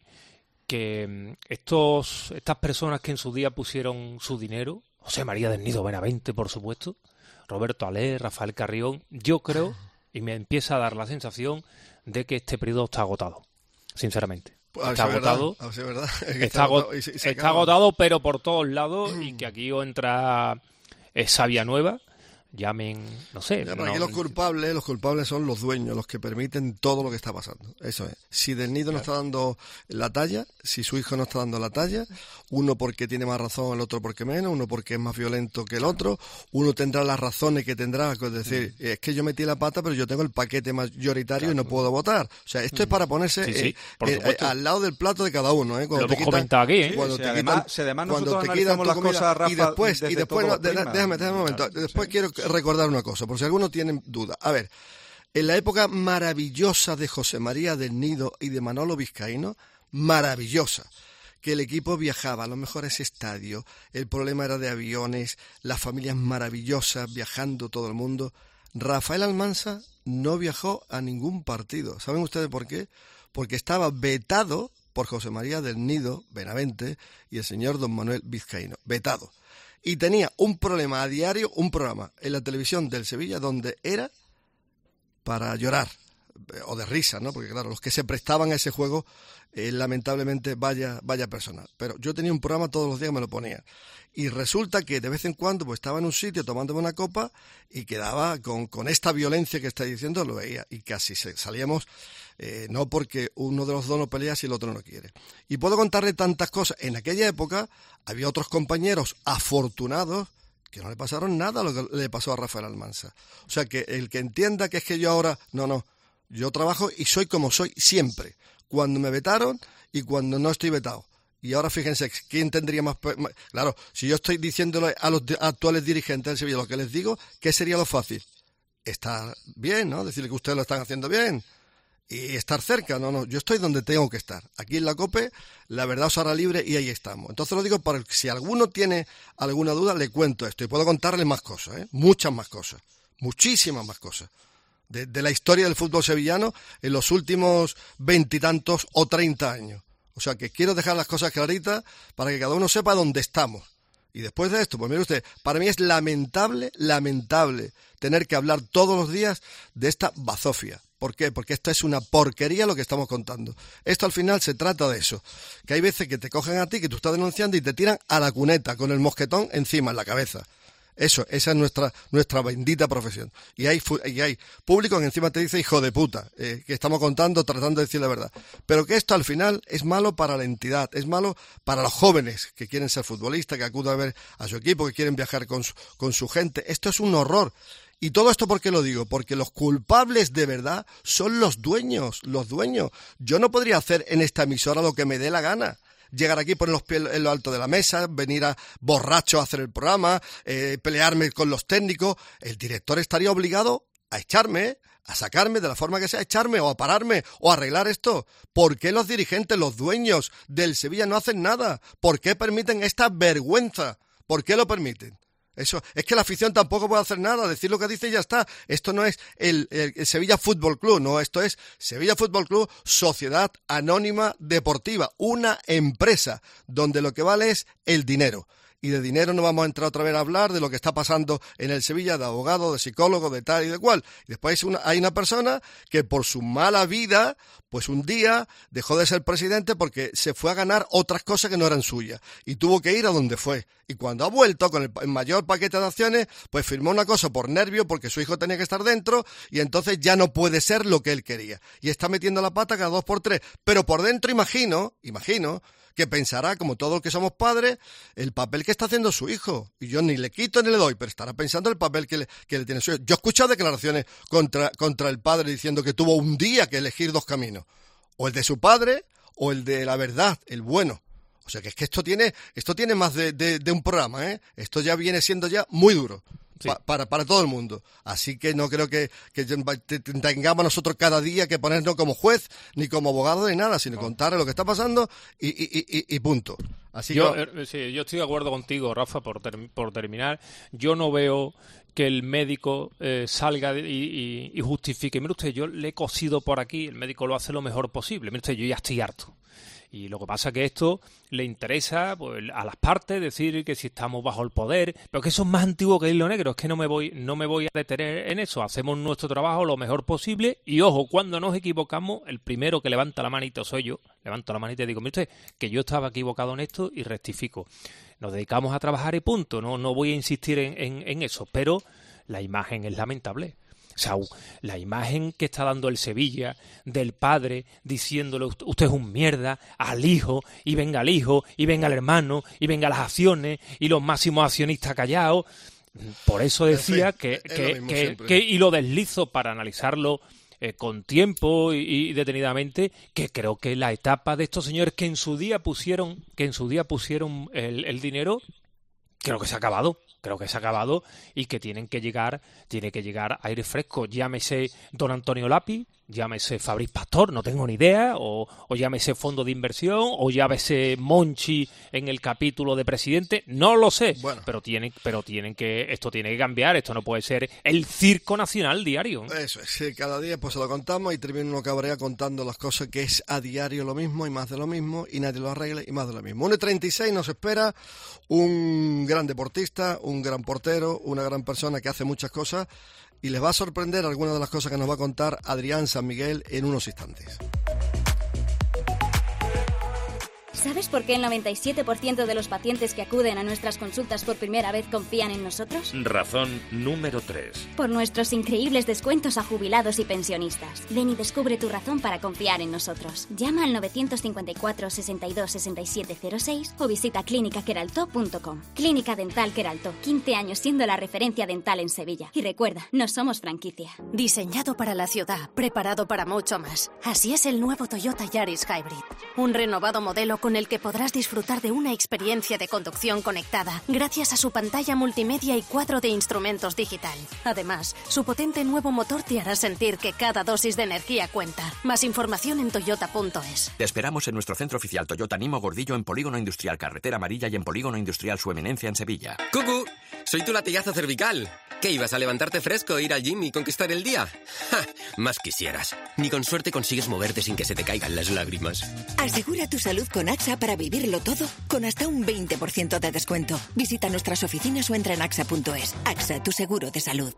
que estos estas personas que en su día pusieron su dinero, José María del Nido Benavente, por supuesto, Roberto Alé, Rafael Carrión, yo creo, y me empieza a dar la sensación de que este periodo está agotado. Sinceramente. Pues está agotado. Verdad, es verdad. Es está, está, agotado, y se, y se está agotado, pero por todos lados, y que aquí o entra eh, savia nueva, llamen, no sé. Ya, no, aquí los culpables, los culpables son los dueños, los que permiten todo lo que está pasando. Eso es. Si Del Nido no está dando la talla, si su hijo no está dando la talla, uno porque tiene más razón, el otro porque menos, uno porque es más violento que el otro, uno tendrá las razones que tendrá, es decir, mm. es que yo metí la pata, pero yo tengo el paquete mayoritario, claro, y no puedo votar. O sea, esto mm. es para ponerse sí, sí, eh, eh, al lado del plato de cada uno. ¿eh? Cuando lo hemos comentado aquí, ¿eh? Cuando sí, te además, quitan, si además cuando te quitan las cosas, Rafa, y después, y después no, déjame, déjame un momento, claro, después sí. quiero recordar una cosa, por si algunos tienen duda. A ver, en la época maravillosa de José María del Nido y de Manolo Vizcaíno, maravillosa, que el equipo viajaba a los mejores estadios, el problema era de aviones, las familias maravillosas, viajando todo el mundo. Rafael Almansa no viajó a ningún partido. ¿Saben ustedes por qué? Porque estaba vetado por José María del Nido Benavente y el señor don Manuel Vizcaíno. Vetado. Y tenía un problema a diario, un programa en la televisión del Sevilla donde era para llorar. o de risa, ¿no? Porque claro, los que se prestaban a ese juego, eh, lamentablemente vaya vaya personal. Pero yo tenía un programa todos los días que me lo ponía. Y resulta que de vez en cuando pues estaba en un sitio tomándome una copa y quedaba con, con esta violencia que está diciendo, lo veía. Y casi se, salíamos, eh, no porque uno de los dos no pelea si el otro no quiere. Y puedo contarle tantas cosas. En aquella época había otros compañeros afortunados que no le pasaron nada a lo que le pasó a Rafael Almansa. O sea, que el que entienda que es que yo ahora... No, no. Yo trabajo y soy como soy siempre. Cuando me vetaron y cuando no estoy vetado. Y ahora fíjense, ¿quién tendría más...? Claro, si yo estoy diciéndole a los actuales dirigentes del Sevilla lo que les digo, ¿qué sería lo fácil? Estar bien, ¿no? Decirle que ustedes lo están haciendo bien. Y estar cerca, no, no, yo estoy donde tengo que estar. Aquí en la COPE, la verdad os hará libre y ahí estamos. Entonces lo digo para que si alguno tiene alguna duda, le cuento esto. Y puedo contarle más cosas, ¿eh? Muchas más cosas. Muchísimas más cosas. De, de la historia del fútbol sevillano en los últimos veintitantos o treinta años. O sea que quiero dejar las cosas claritas para que cada uno sepa dónde estamos. Y después de esto, pues mire usted, para mí es lamentable, lamentable tener que hablar todos los días de esta bazofia. ¿Por qué? Porque esto es una porquería lo que estamos contando. Esto al final se trata de eso. Que hay veces que te cogen a ti, que tú estás denunciando y te tiran a la cuneta con el mosquetón encima, en la cabeza. Eso, esa es nuestra nuestra bendita profesión. Y hay, y hay público que encima te dice hijo de puta, eh, que estamos contando, tratando de decir la verdad. Pero que esto al final es malo para la entidad, es malo para los jóvenes que quieren ser futbolistas, que acuden a ver a su equipo, que quieren viajar con su, con su gente. Esto es un horror. Y todo esto, ¿por qué lo digo? Porque los culpables de verdad son los dueños, los dueños. Yo no podría hacer en esta emisora lo que me dé la gana. Llegar aquí, poner los pies en lo alto de la mesa, venir a borracho a hacer el programa, eh, pelearme con los técnicos. El director estaría obligado a echarme, a sacarme de la forma que sea, a echarme o a pararme o a arreglar esto. ¿Por qué los dirigentes, los dueños del Sevilla no hacen nada? ¿Por qué permiten esta vergüenza? ¿Por qué lo permiten? Eso, es que la afición tampoco puede hacer nada, decir lo que dice y ya está. Esto no es el, el, el Sevilla Fútbol Club, no, esto es Sevilla Fútbol Club, Sociedad Anónima Deportiva, una empresa donde lo que vale es el dinero. Y de dinero no vamos a entrar otra vez a hablar de lo que está pasando en el Sevilla, de abogado, de psicólogo, de tal y de cual. Y después una, hay una persona que por su mala vida, pues un día dejó de ser presidente porque se fue a ganar otras cosas que no eran suyas. Y tuvo que ir a donde fue. Y cuando ha vuelto con el, el mayor paquete de acciones, pues firmó una cosa por nervio, porque su hijo tenía que estar dentro, y entonces ya no puede ser lo que él quería. Y está metiendo la pata cada dos por tres. Pero por dentro imagino, imagino, que pensará, como todos los que somos padres, el papel que está haciendo su hijo. Y yo ni le quito ni le doy, pero estará pensando el papel que le, que le tiene su hijo. Yo he escuchado declaraciones contra, contra el padre diciendo que tuvo un día que elegir dos caminos. O el de su padre, o el de la verdad, el bueno. O sea que es que esto tiene, esto tiene más de, de, de un programa, ¿eh? Esto ya viene siendo ya muy duro. Sí. Pa, para, para todo el mundo. Así que no creo que, que tengamos nosotros cada día que ponernos como juez, ni como abogado de nada, sino contar lo que está pasando y, y, y, y punto. Así yo, que... eh, sí, yo estoy de acuerdo contigo, Rafa, por, ter, por terminar. Yo no veo que el médico eh, salga y, y, y justifique. Mire usted, yo le he cosido por aquí, el médico lo hace lo mejor posible. Mire usted, yo ya estoy harto. Y lo que pasa es que esto le interesa pues, a las partes decir que si estamos bajo el poder, pero que eso es más antiguo que el hilo negro, es que no me voy no me voy a detener en eso, hacemos nuestro trabajo lo mejor posible y ojo, cuando nos equivocamos, el primero que levanta la manita soy yo, levanto la manita y digo, mire usted, que yo estaba equivocado en esto y rectifico. Nos dedicamos a trabajar y punto, no, no voy a insistir en, en, en eso, pero la imagen es lamentable. O sea, la imagen que está dando el Sevilla del padre diciéndole usted es un mierda al hijo, y venga el hijo, y venga el hermano, y venga las acciones, y los máximos accionistas callados. Por eso decía en fin, que, que, que, que, y lo deslizo para analizarlo eh, con tiempo y, y detenidamente, que creo que la etapa de estos señores que en su día pusieron, que en su día pusieron el, el dinero, creo que se ha acabado. Creo que se ha acabado y que tienen que llegar, tiene que llegar aire fresco. Llámese Don Antonio Lapi, llámese Fabriz Pastor, no tengo ni idea, o, o llámese Fondo de Inversión, o llámese Monchi en el capítulo de presidente, no lo sé, bueno. pero tienen, pero tienen que, esto tiene que cambiar, esto no puede ser el circo nacional diario. Eso es, sí, cada día pues se lo contamos y termina uno cabrea contando las cosas que es a diario lo mismo y más de lo mismo y nadie lo arregla y más de lo mismo. uno y treinta y seis nos espera un gran deportista, un gran portero, una gran persona que hace muchas cosas y les va a sorprender algunas de las cosas que nos va a contar Adrián San Miguel en unos instantes. ¿Sabes por qué el noventa y siete por ciento de los pacientes que acuden a nuestras consultas por primera vez confían en nosotros? Razón número tres. Por nuestros increíbles descuentos a jubilados y pensionistas. Ven y descubre tu razón para confiar en nosotros. Llama al nueve cinco cuatro, sesenta y dos, sesenta y siete cero seis o visita clínica queralto punto com. Clínica Dental Queralto, quince años siendo la referencia dental en Sevilla. Y recuerda, no somos franquicia. Diseñado para la ciudad, preparado para mucho más. Así es el nuevo Toyota Yaris Hybrid. Un renovado modelo con el que podrás disfrutar de una experiencia de conducción conectada gracias a su pantalla multimedia y cuadro de instrumentos digital. Además, su potente nuevo motor te hará sentir que cada dosis de energía cuenta. Más información en toyota punto es. Te esperamos en nuestro centro oficial Toyota Nimo Gordillo en Polígono Industrial Carretera Amarilla y en Polígono Industrial Su Eminencia en Sevilla. ¡Cucú! Soy tu latigazo cervical. ¿Qué, ibas a levantarte fresco, ir al gym y conquistar el día? ¡Ja! Más quisieras. Ni con suerte consigues moverte sin que se te caigan las lágrimas. Asegura tu salud con AXA para vivirlo todo con hasta un veinte por ciento de descuento. Visita nuestras oficinas o entra en axa punto es. AXA, tu seguro de salud.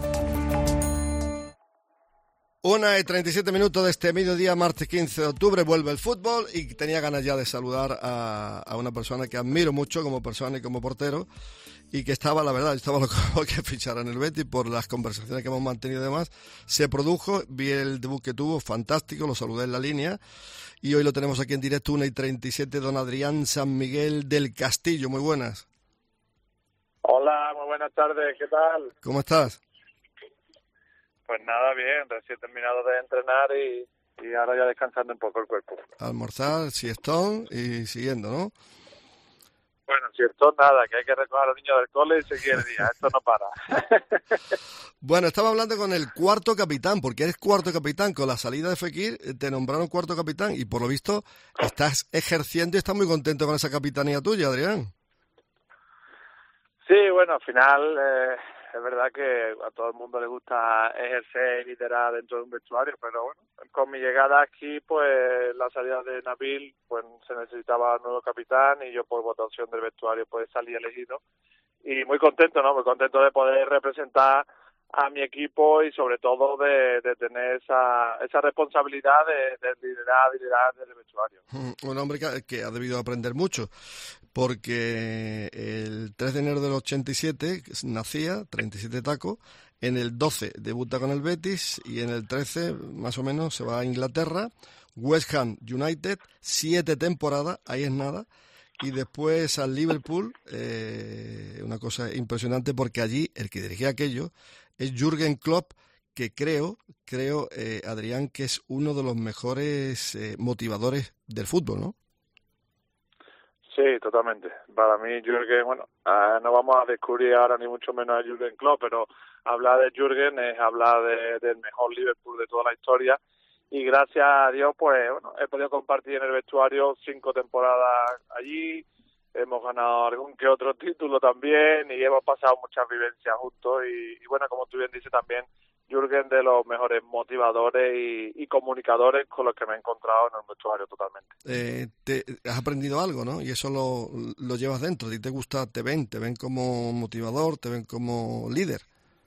Una y treinta y siete minutos de este mediodía, martes quince de octubre, vuelve el fútbol y tenía ganas ya de saludar a, a una persona que admiro mucho como persona y como portero y que estaba, la verdad, estaba loco que fichara en el Betis por las conversaciones que hemos mantenido y demás. Se produjo, vi el debut que tuvo, fantástico, lo saludé en la línea y hoy lo tenemos aquí en directo, una y treinta y siete, don Adrián San Miguel del Castillo. Muy buenas. Hola, muy buenas tardes, ¿qué tal? ¿Cómo estás? Pues nada, bien, recién terminado de entrenar y, y ahora ya descansando un poco el cuerpo. Almorzar, siestón y siguiendo, ¿no? Bueno, siestón nada, que hay que recoger a los niños del cole y seguir el día, esto no para. Bueno, estaba hablando con el cuarto capitán, porque eres cuarto capitán, con la salida de Fekir te nombraron cuarto capitán y por lo visto estás ejerciendo y estás muy contento con esa capitanía tuya, Adrián. Sí, bueno, al final... Eh... Es verdad que a todo el mundo le gusta ejercer y liderar dentro de un vestuario, pero bueno, con mi llegada aquí, pues la salida de Nabil, pues se necesitaba un nuevo capitán y yo por votación del vestuario pues salí elegido. Y muy contento, ¿no? Muy contento de poder representar a mi equipo y sobre todo de, de tener esa esa responsabilidad de, de liderar, liderar del vestuario. Un hombre que, que ha debido aprender mucho, porque el tres de enero del ochenta y siete nacía, treinta y siete tacos, en el doce debuta con el Betis y en el trece más o menos se va a Inglaterra, West Ham United, siete temporadas, ahí es nada, y después al Liverpool, eh, una cosa impresionante porque allí el que dirigía aquello es Jürgen Klopp, que creo, creo eh, Adrián, que es uno de los mejores eh, motivadores del fútbol, ¿no? Sí, totalmente. Para mí, Jürgen, bueno, uh, no vamos a descubrir ahora ni mucho menos a Jürgen Klopp, pero hablar de Jürgen es hablar de, del mejor Liverpool de toda la historia. Y gracias a Dios, pues, bueno, he podido compartir en el vestuario cinco temporadas allí. Hemos ganado algún que otro título también y hemos pasado muchas vivencias juntos. Y, y bueno, como tú bien dices también, Jürgen de los mejores motivadores y, y comunicadores con los que me he encontrado en el vestuario totalmente. Eh, te, has aprendido algo, ¿no? Y eso lo, lo llevas dentro. ¿A ti te gusta? Te ven, te ven como motivador, te ven como líder.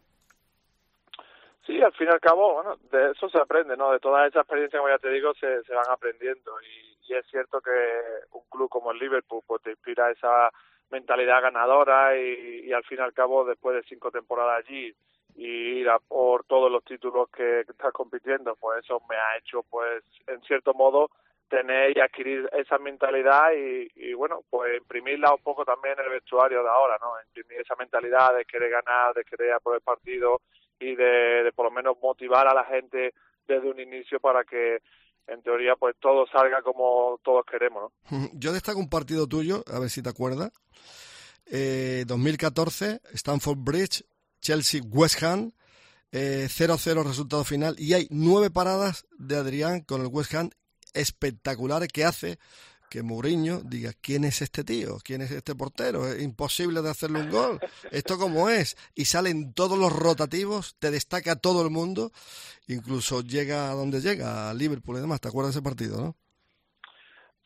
Sí, al fin y al cabo, bueno, de eso se aprende, ¿no? De todas esas experiencias, como ya te digo, se, se van aprendiendo. Y, y es cierto que un club como el Liverpool pues te inspira esa mentalidad ganadora y, y al fin y al cabo, después de cinco temporadas allí y ir a por todos los títulos que estás compitiendo, pues eso me ha hecho, pues, en cierto modo, tener y adquirir esa mentalidad y, y bueno, pues imprimirla un poco también en el vestuario de ahora, ¿no? Imprimir esa mentalidad de querer ganar, de querer por el partido y de, de por lo menos motivar a la gente desde un inicio para que en teoría pues todo salga como todos queremos, ¿no? Yo destaco un partido tuyo, a ver si te acuerdas, eh, dos mil catorce, Stamford Bridge, Chelsea-West Ham, eh, cero a cero resultado final, y hay nueve paradas de Adrián con el West Ham espectaculares que hace que Mourinho diga, ¿quién es este tío? ¿Quién es este portero? Es imposible de hacerle un gol. ¿Esto cómo es? Y salen todos los rotativos, te destaca todo el mundo, incluso llega a donde llega, a Liverpool y demás. ¿Te acuerdas de ese partido, no? Sí,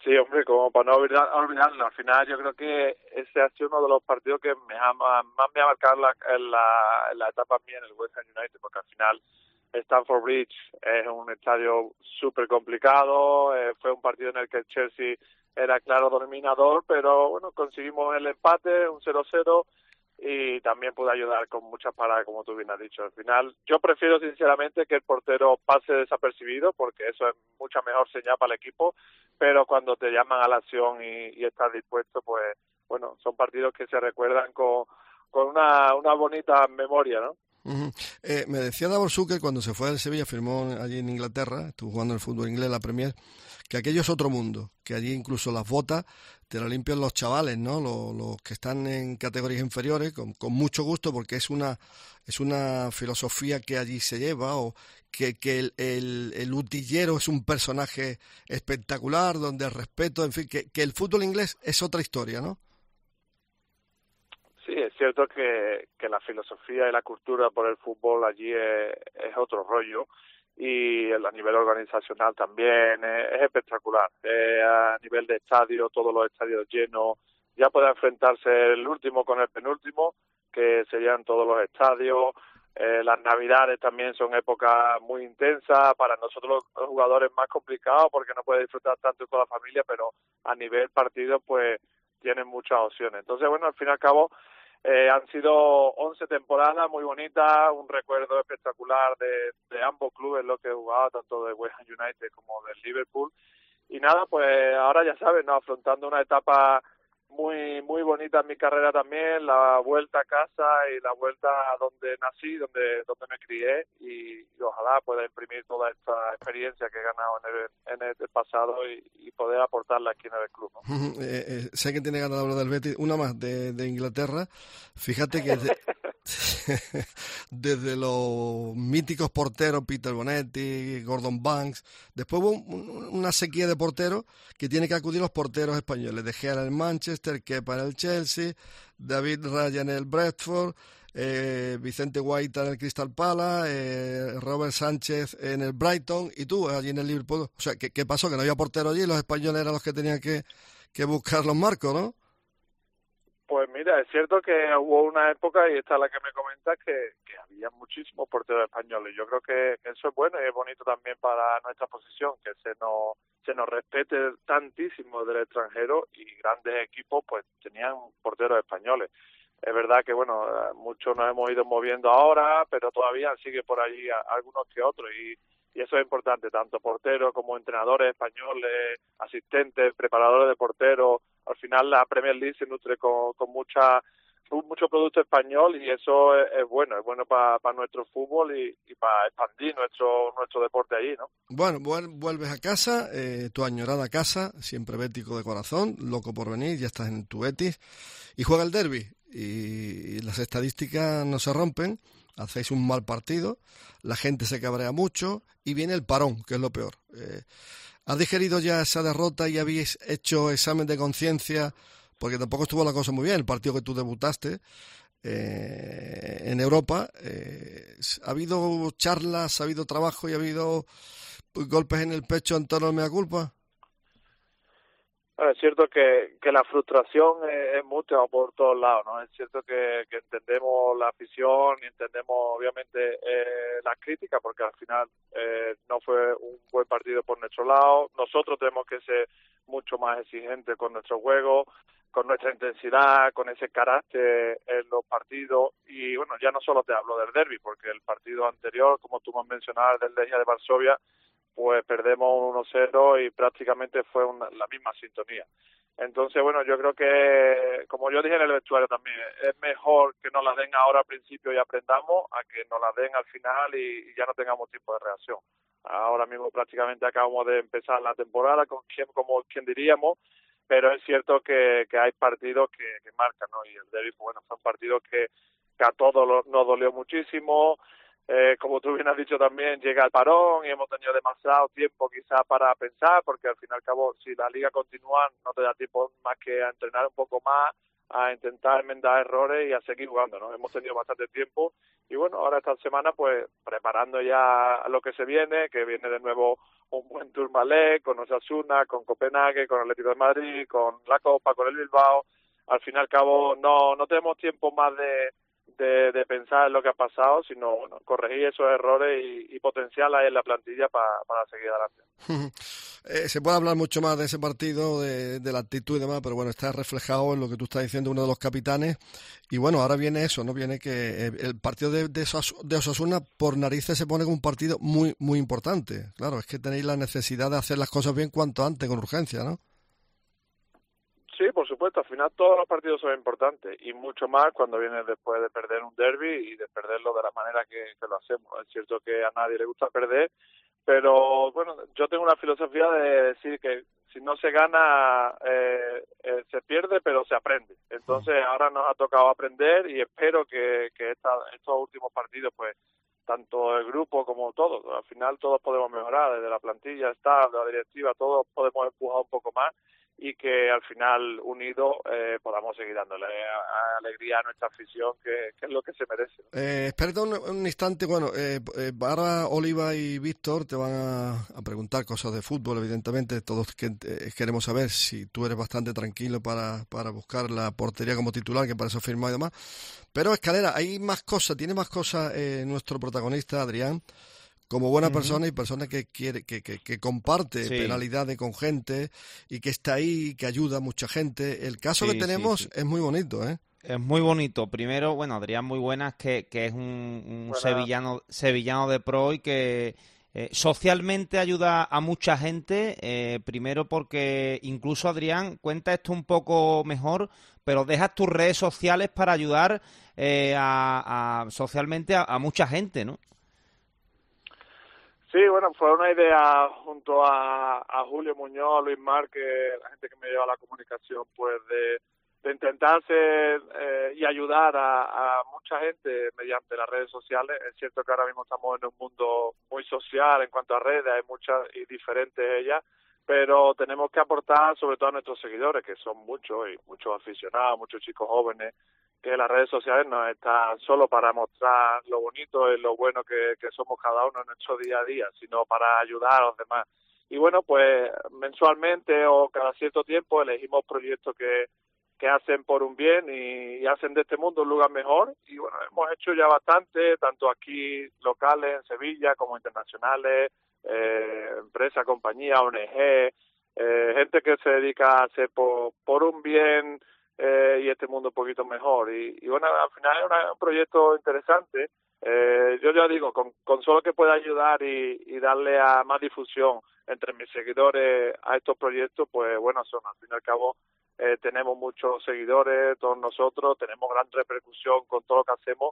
Sí, hombre, como para no olvidar, olvidarlo. Al final yo creo que ese ha sido uno de los partidos que me ha, más me ha marcado la, en, la, en la etapa mía en el West Ham United, porque al final Stamford Bridge es un estadio súper complicado, eh, fue un partido en el que el Chelsea era claro dominador, pero bueno, conseguimos el empate, un cero cero, y también pude ayudar con muchas paradas, como tú bien has dicho. Al final, yo prefiero sinceramente que el portero pase desapercibido, porque eso es mucha mejor señal para el equipo, pero cuando te llaman a la acción y, y estás dispuesto, pues bueno, son partidos que se recuerdan con, con una, una bonita memoria, ¿no? Uh-huh. Eh, me decía Davor Zucker cuando se fue del Sevilla, firmó allí en Inglaterra, estuvo jugando el fútbol inglés, la Premier, que aquello es otro mundo, que allí incluso las botas te las limpian los chavales, ¿no? Los, los que están en categorías inferiores, con, con mucho gusto, porque es una es una filosofía que allí se lleva, o que, que el, el, el utillero es un personaje espectacular, donde el respeto, en fin, que, que el fútbol inglés es otra historia, ¿no? Sí, es cierto que, que la filosofía y la cultura por el fútbol allí es, es otro rollo, y a nivel organizacional también es, es espectacular. Eh, a nivel de estadio, todos los estadios llenos, ya puede enfrentarse el último con el penúltimo, que serían todos los estadios. Eh, las Navidades también son épocas muy intensas, para nosotros los jugadores más complicados porque no puede disfrutar tanto con la familia, pero a nivel partido pues tienen muchas opciones. Entonces, bueno, al fin y al cabo Eh, han sido once temporadas muy bonitas, un recuerdo espectacular de, de ambos clubes, los que he jugado, tanto de West Ham United como del Liverpool. Y nada, pues ahora ya sabes, ¿no? Afrontando una etapa muy muy bonita en mi carrera también, la vuelta a casa y la vuelta a donde nací, donde donde me crié, y, y ojalá pueda imprimir toda esta experiencia que he ganado en el, en el pasado y, y poder aportarla aquí en el club, ¿no? eh, eh, sé que tiene ganas de hablar del Betis. Una más de, de Inglaterra. Fíjate que de, desde los míticos porteros Peter Bonetti, Gordon Banks, después hubo un, una sequía de porteros que tiene que acudir los porteros españoles. De Gea en el Manchester, Kepa en el Chelsea, David Raya en el Bradford, eh, Vicente Guaita en el Crystal Palace, eh, Robert Sánchez en el Brighton, y tú allí en el Liverpool. O sea, ¿qué, qué pasó? Que no había portero allí y los españoles eran los que tenían que, que buscar los marcos, ¿no? Pues mira, es cierto que hubo una época, y esta es la que me comentas, que, que había muchísimos porteros españoles. Yo creo que, que eso es bueno y es bonito también para nuestra posición, que se nos se nos respete tantísimo del extranjero, y grandes equipos pues tenían porteros españoles. Es verdad que, bueno, muchos nos hemos ido moviendo ahora, pero todavía sigue por allí algunos que otros, y, y eso es importante, tanto porteros como entrenadores españoles, asistentes, preparadores de porteros. Al final la Premier League se nutre con, con mucha mucho producto español, y eso es, es bueno, es bueno para pa nuestro fútbol y, y para expandir nuestro nuestro deporte allí, ¿no? Bueno, vuelves a casa, eh, tu añorada casa, siempre bético de corazón, loco por venir, ya estás en tu Betis, y juega el derbi, y, y las estadísticas no se rompen, hacéis un mal partido, la gente se cabrea mucho, y viene el parón, que es lo peor. Eh, ¿Has digerido ya esa derrota y habéis hecho examen de conciencia? Porque tampoco estuvo la cosa muy bien, el partido que tú debutaste eh, en Europa. Eh, ¿Ha habido charlas, ha habido trabajo y ha habido golpes en el pecho en torno a mea culpa? Bueno, es cierto que, que la frustración es, es mucha por todos lados, ¿no? Es cierto que, que entendemos la afición y entendemos obviamente eh, las críticas, porque al final eh, no fue un buen partido por nuestro lado. Nosotros tenemos que ser mucho más exigentes con nuestro juego, con nuestra intensidad, con ese carácter en los partidos. Y bueno, ya no solo te hablo del derbi, porque el partido anterior, como tú me has mencionado, del Legia de Varsovia, pues perdemos uno cero y prácticamente fue una, la misma sintonía. Entonces, bueno, yo creo que, como yo dije en el vestuario también, es mejor que nos la den ahora al principio y aprendamos, a que nos la den al final y, y ya no tengamos tiempo de reacción. Ahora mismo prácticamente acabamos de empezar la temporada, con quien, como quien diríamos, pero es cierto que, que hay partidos que, que marcan, ¿no? Y el derbi, bueno, fue un partido que, que a todos lo, nos dolió muchísimo. Eh, como tú bien has dicho también, llega el parón y hemos tenido demasiado tiempo quizás para pensar, porque al fin y al cabo, si la liga continúa, no te da tiempo más que a entrenar un poco más, a intentar enmendar errores y a seguir jugando, ¿no? Hemos tenido bastante tiempo y bueno, ahora esta semana pues preparando ya lo que se viene, que viene de nuevo un buen Tourmalet, con Osasuna, con Copenhague, con Atlético de Madrid, con la Copa, con el Bilbao. Al fin y al cabo no no tenemos tiempo más de, de, de pensar en lo que ha pasado, sino bueno, corregir esos errores y, y potenciarla en la plantilla para, para seguir adelante. Eh, se puede hablar mucho más de ese partido, de, de la actitud y demás, pero bueno, está reflejado en lo que tú estás diciendo, uno de los capitanes. Y bueno, ahora viene eso, ¿no? Viene que el partido de, de, de Osasuna por narices se pone como un partido muy, muy importante. Claro, es que tenéis la necesidad de hacer las cosas bien cuanto antes, con urgencia, ¿no? Sí, por supuesto, al final todos los partidos son importantes y mucho más cuando viene después de perder un derbi y de perderlo de la manera que, que lo hacemos. Es cierto que a nadie le gusta perder, pero bueno, yo tengo una filosofía de decir que si no se gana, eh, eh, se pierde, pero se aprende. Entonces ahora nos ha tocado aprender y espero que, que esta, estos últimos partidos, pues tanto el grupo como todos, al final todos podemos mejorar, desde la plantilla, staff, la directiva, todos podemos empujar un poco más y que al final unidos eh, podamos seguir dándole a, a alegría a nuestra afición, que, que es lo que se merece. Eh, espérate un, un instante, bueno, eh, eh, ahora Oliva y Víctor te van a, a preguntar cosas de fútbol, evidentemente, todos que, eh, queremos saber si tú eres bastante tranquilo para, para buscar la portería como titular, que para eso firmado y demás, pero Escalera, hay más cosas, tiene más cosas eh, nuestro protagonista Adrián, como buena uh-huh. persona y persona que quiere que, que, que comparte sí. penalidades con gente y que está ahí y que ayuda a mucha gente. El caso sí, que tenemos sí, sí. es muy bonito, ¿eh? Es muy bonito. Primero, bueno, Adrián muy buenas, que, que es un, un sevillano sevillano de pro y que eh, socialmente ayuda a mucha gente. Eh, primero porque incluso Adrián, cuenta esto un poco mejor, pero dejas tus redes sociales para ayudar eh, a, a socialmente a, a mucha gente, ¿no? Sí, bueno, fue una idea junto a, a Julio Muñoz, Luis Márquez, la gente que me lleva la comunicación, pues de, de intentar hacer eh, y ayudar a, a mucha gente mediante las redes sociales. Es cierto que ahora mismo estamos en un mundo muy social en cuanto a redes, hay muchas y diferentes ellas, pero tenemos que aportar sobre todo a nuestros seguidores, que son muchos y muchos aficionados, muchos chicos jóvenes, que las redes sociales no están solo para mostrar lo bonito y lo bueno que, que somos cada uno en nuestro día a día, sino para ayudar a los demás. Y bueno, pues mensualmente o cada cierto tiempo elegimos proyectos que, que hacen por un bien y, y hacen de este mundo un lugar mejor. Y bueno, hemos hecho ya bastante, tanto aquí locales en Sevilla como internacionales, eh, empresas, compañías, O N G, eh, gente que se dedica a hacer por, por un bien Eh, y este mundo un poquito mejor y, y bueno, al final es una, un proyecto interesante. Eh, yo ya digo, con, con solo que pueda ayudar y, y darle a más difusión entre mis seguidores a estos proyectos, pues bueno, son al fin y al cabo eh, tenemos muchos seguidores, todos nosotros, tenemos gran repercusión con todo lo que hacemos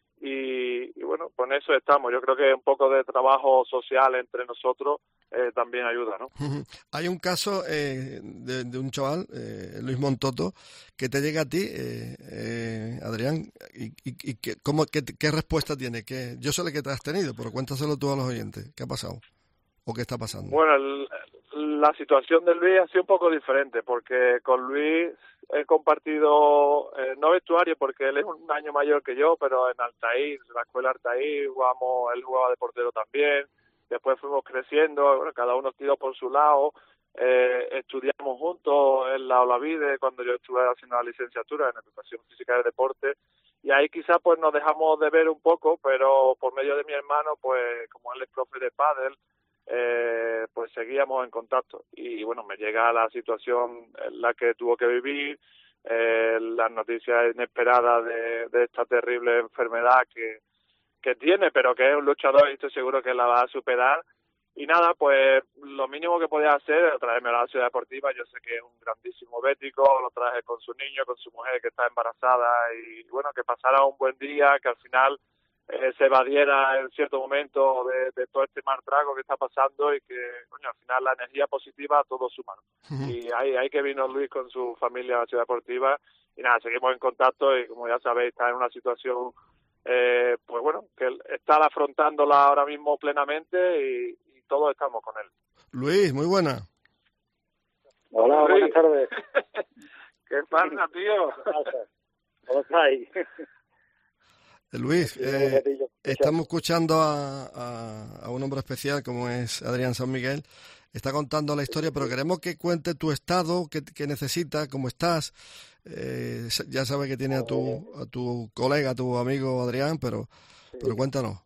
y, y bueno, con eso estamos. Yo creo que un poco de trabajo social entre nosotros eh, también ayuda, ¿no? Hay un caso eh, de, de un chaval, eh, Luis Montoto, que te llega a ti, eh, eh, Adrián, y, y, y que, ¿cómo, qué, qué respuesta tiene? ¿Qué, yo sé la que te has tenido, pero cuéntaselo tú a los oyentes. ¿Qué ha pasado? ¿O qué está pasando? Bueno, el, la situación de Luis ha sido un poco diferente, porque con Luis he compartido, eh, no vestuario, porque él es un año mayor que yo, pero en Altair, en la escuela Altair, jugamos, él jugaba de portero también, después fuimos creciendo, bueno, cada uno tiró por su lado, eh, estudiamos juntos en la Olavide cuando yo estuve haciendo la licenciatura en Educación Física y Deporte, y ahí quizás pues nos dejamos de ver un poco, pero por medio de mi hermano, pues como él es profe de pádel, eh, pues seguíamos en contacto y bueno, me llega la situación en la que tuvo que vivir, eh, las noticias inesperadas de, de esta terrible enfermedad que, que tiene, pero que es un luchador y estoy seguro que la va a superar. Y nada, pues lo mínimo que podía hacer es traerme a la ciudad deportiva. Yo sé que es un grandísimo bético, lo traje con su niño, con su mujer que está embarazada y bueno, que pasara un buen día, que al final eh, se evadiera en cierto momento de, de todo este mal trago que está pasando y que, coño, al final la energía positiva a todos suma. Uh-huh. Y ahí, ahí que vino Luis con su familia a la ciudad deportiva y nada, seguimos en contacto y como ya sabéis está en una situación eh, pues bueno, que está afrontándola ahora mismo plenamente y, y todos estamos con él. Luis, muy buena. Hola, Luis. buenas tardes. ¿Qué ¿Qué pasa, tío? ¿Qué pasa? ¿Cómo estáis? Luis, eh, estamos escuchando a, a, a un hombre especial como es Adrián San Miguel. Está contando la historia, pero queremos que cuente tu estado, qué, qué necesitas, cómo estás. Eh, ya sabes que tiene a tu a tu colega, a tu amigo Adrián, pero, sí. pero cuéntanos.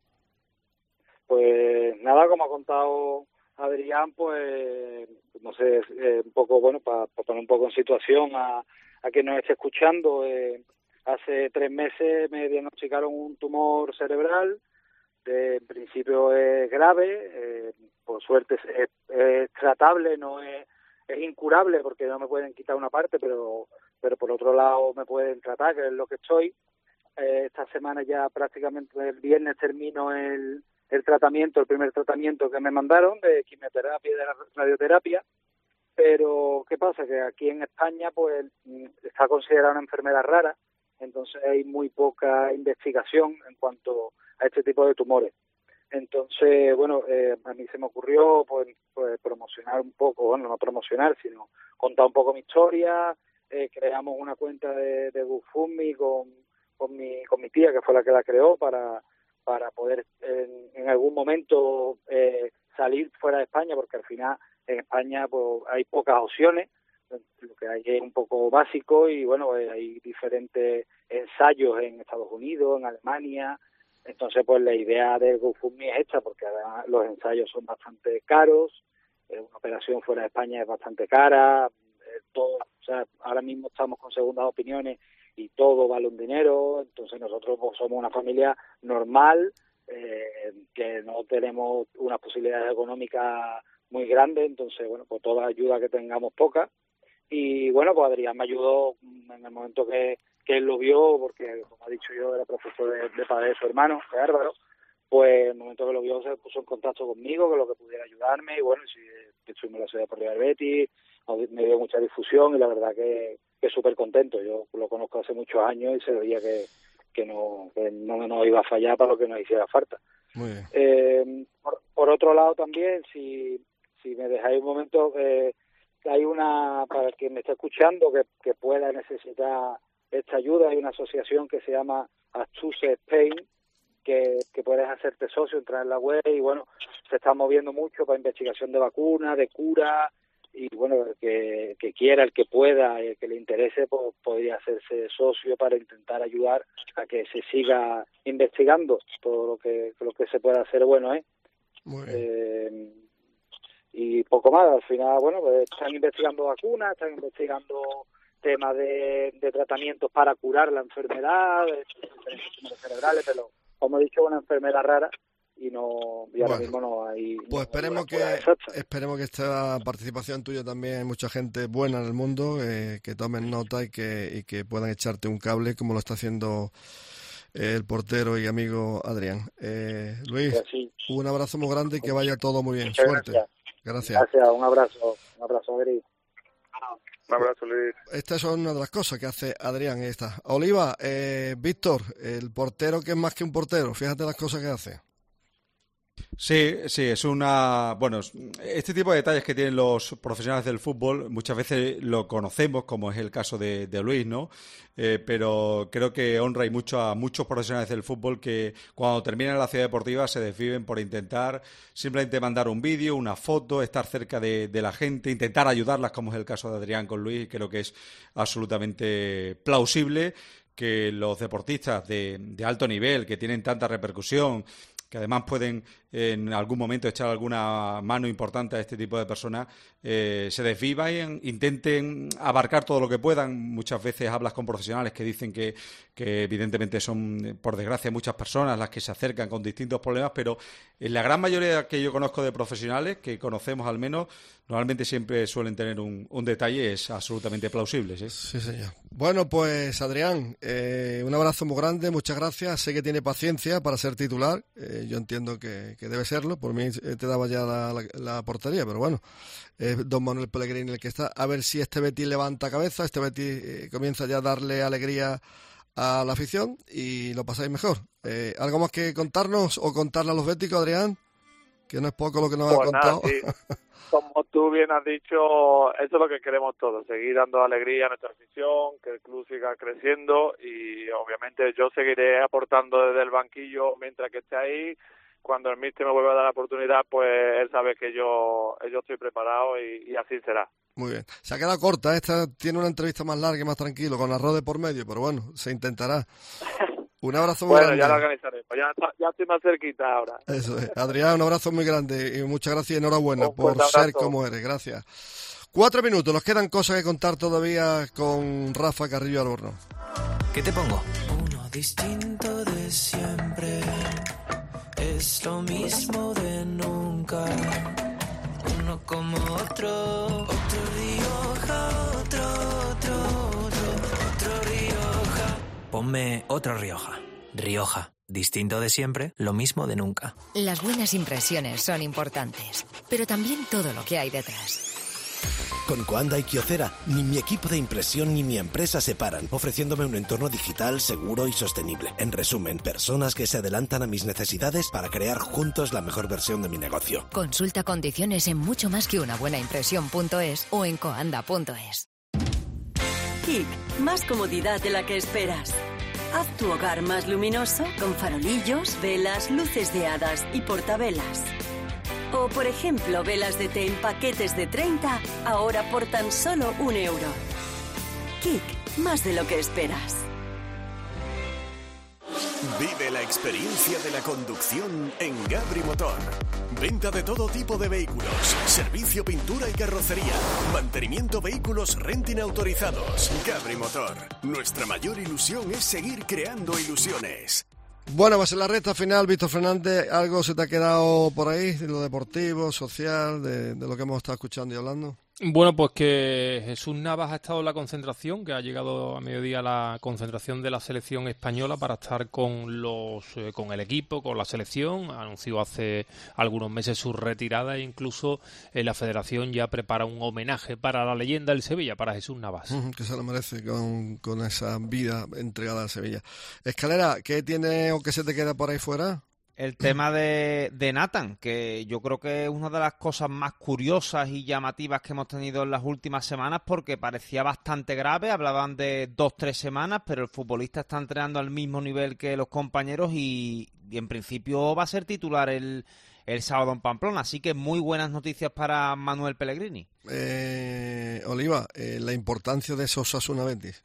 Pues nada, como ha contado Adrián, pues no sé, eh, un poco, bueno, para pa poner un poco en situación a, a quien nos esté escuchando, eh, hace tres meses me diagnosticaron un tumor cerebral, de, en principio es grave, eh, por suerte es, es, es tratable, no es, es incurable porque no me pueden quitar una parte, pero pero por otro lado me pueden tratar, que es lo que estoy. Eh, esta semana ya prácticamente el viernes termino el, el tratamiento, el primer tratamiento que me mandaron de quimioterapia y de radioterapia, pero ¿qué pasa? Que aquí en España pues está considerada una enfermedad rara, entonces hay muy poca investigación en cuanto a este tipo de tumores. Entonces, bueno, eh, a mí se me ocurrió pues, pues promocionar un poco, bueno, no promocionar, sino contar un poco mi historia. Eh, creamos una cuenta de, de GoFundMe con, con, mi, con mi tía, que fue la que la creó, para, para poder en, en algún momento eh, salir fuera de España, porque al final en España pues hay pocas opciones. Lo que hay es un poco básico y bueno, eh, hay diferentes ensayos en Estados Unidos, en Alemania. Entonces pues la idea del GoFundMe es esta, porque además los ensayos son bastante caros, eh, una operación fuera de España es bastante cara, eh, todo, o sea, ahora mismo estamos con segundas opiniones y todo vale un dinero. Entonces nosotros pues, somos una familia normal, eh, que no tenemos unas posibilidades económicas muy grandes, entonces bueno, pues toda ayuda que tengamos poca. Y bueno, pues Adrián me ayudó en el momento que, que él lo vio, porque como ha dicho yo, era profesor de, de padre de su hermano, de Álvaro, pues en el momento que lo vio se puso en contacto conmigo, que lo que pudiera ayudarme, y bueno, si estuvimos en la ciudad de Real Betis, me dio mucha difusión y la verdad que, que súper contento. Yo lo conozco hace muchos años y se veía que, que, no, que no nos iba a fallar para lo que nos hiciera falta. Muy bien. Eh, por, por otro lado también, si, si me dejáis un momento... Eh, hay una, para quien me está escuchando, que, que pueda necesitar esta ayuda, hay una asociación que se llama Astuse Spain, que, que puedes hacerte socio, entrar en la web, y bueno, se está moviendo mucho para investigación de vacunas, de cura, y bueno, el que, que quiera, el que pueda, el que le interese, pues podría hacerse socio para intentar ayudar a que se siga investigando todo lo que, lo que se pueda hacer bueno, ¿eh? Muy bien. Eh, y poco más. Al final, bueno, pues están investigando vacunas, están investigando temas de, de tratamientos para curar la enfermedad, de tumores cerebrales, pero como he dicho, es una enfermedad rara y no y ahora bueno, mismo no hay. Pues no esperemos que esperemos que esta participación tuya también, hay mucha gente buena en el mundo, eh, que tomen nota y que y que puedan echarte un cable como lo está haciendo el portero y amigo Adrián. Eh, Luis, sí. Un abrazo muy grande y que vaya todo muy bien. Suerte. Gracias. Gracias. Gracias, un abrazo, un abrazo, Adrián. Un abrazo, Luis. Esta es una de las cosas que hace Adrián. Esta. Oliva, eh, Víctor, el portero que es más que un portero, fíjate las cosas que hace. Sí, sí, es una... Bueno, este tipo de detalles que tienen los profesionales del fútbol muchas veces lo conocemos, como es el caso de, de Luis, ¿no? Eh, pero creo que honra y mucho a muchos profesionales del fútbol que cuando terminan la ciudad deportiva se desviven por intentar simplemente mandar un vídeo, una foto, estar cerca de, de la gente, intentar ayudarlas, como es el caso de Adrián con Luis, y creo que es absolutamente plausible que los deportistas de, de alto nivel, que tienen tanta repercusión, que además pueden en algún momento echar alguna mano importante a este tipo de personas, eh, se desvivan, intenten abarcar todo lo que puedan. Muchas veces hablas con profesionales que dicen que, que evidentemente son, por desgracia, muchas personas las que se acercan con distintos problemas, pero en la gran mayoría que yo conozco de profesionales, que conocemos al menos, normalmente siempre suelen tener un, un detalle, es absolutamente plausible. ¿sí? Sí, señor. Bueno, pues Adrián, eh, un abrazo muy grande, muchas gracias. Sé que tiene paciencia para ser titular, eh, yo entiendo que, que debe serlo, por mí te daba ya la, la, la portería, pero bueno, es eh, don Manuel Pellegrini el que está. A ver si este Betis levanta cabeza, este Betis eh, comienza ya a darle alegría a la afición y lo pasáis mejor. Eh, ¿Algo más que contarnos o contarle a los béticos, Adrián? Que no es poco lo que nos pues ha contado. Nada, sí. como tú bien has dicho, eso es lo que queremos todos, seguir dando alegría a nuestra afición, que el club siga creciendo y obviamente yo seguiré aportando desde el banquillo mientras que esté ahí. Cuando el míster me vuelva a dar la oportunidad, pues él sabe que yo, yo estoy preparado y, y así será. Muy bien. Se ha quedado corta, esta tiene una entrevista más larga y más tranquilo, con arroz de por medio, pero bueno, se intentará. Un abrazo muy bueno, grande. Ya lo organizaremos, ya, ya estoy más cerquita ahora. Eso es. Adrián, un abrazo muy grande y muchas gracias y enhorabuena un por ser como eres. Gracias. Cuatro minutos, nos quedan cosas que contar todavía con Rafa Carrillo Albornoz. ¿Qué te pongo? Uno distinto de siempre, es lo mismo de nunca. Uno como otro, otro Rioja, otro, otro, otro, otro Rioja. Ponme otro Rioja. Rioja, distinto de siempre, lo mismo de nunca. Las buenas impresiones son importantes, pero también todo lo que hay detrás. Con Coanda y Kyocera, ni mi equipo de impresión ni mi empresa se paran, ofreciéndome un entorno digital seguro y sostenible. En resumen, personas que se adelantan a mis necesidades para crear juntos la mejor versión de mi negocio. Consulta condiciones en mucho más que una buena impresión punto es o en coanda punto es. Kik, más comodidad de la que esperas. Haz tu hogar más luminoso con farolillos, velas, luces de hadas y portavelas. O, por ejemplo, velas de té en paquetes de treinta, ahora por tan solo un euro. Kik, más de lo que esperas. Vive la experiencia de la conducción en Gabri Motor. Venta de todo tipo de vehículos, servicio, pintura y carrocería, mantenimiento, vehículos renting autorizados. Gabri Motor. Nuestra mayor ilusión es seguir creando ilusiones. Bueno, pues en la recta final, Víctor Fernández, ¿algo se te ha quedado por ahí de lo deportivo, social, de, de lo que hemos estado escuchando y hablando? Bueno, pues que Jesús Navas ha estado en la concentración, que ha llegado a mediodía la concentración de la selección española para estar con los eh, con el equipo, con la selección. Anunció hace algunos meses su retirada e incluso eh, la federación ya prepara un homenaje para la leyenda del Sevilla, para Jesús Navas. Uh-huh, que se lo merece con, con esa vida entregada a Sevilla. Escalera, ¿qué tiene o qué se te queda por ahí fuera? El tema de, de Nathan, que yo creo que es una de las cosas más curiosas y llamativas que hemos tenido en las últimas semanas, porque parecía bastante grave, hablaban de dos, tres semanas, pero el futbolista está entrenando al mismo nivel que los compañeros y, y en principio va a ser titular el, el sábado en Pamplona, así que muy buenas noticias para Manuel Pellegrini. Eh, Oliva, eh, la importancia de esos Osasuna Betis.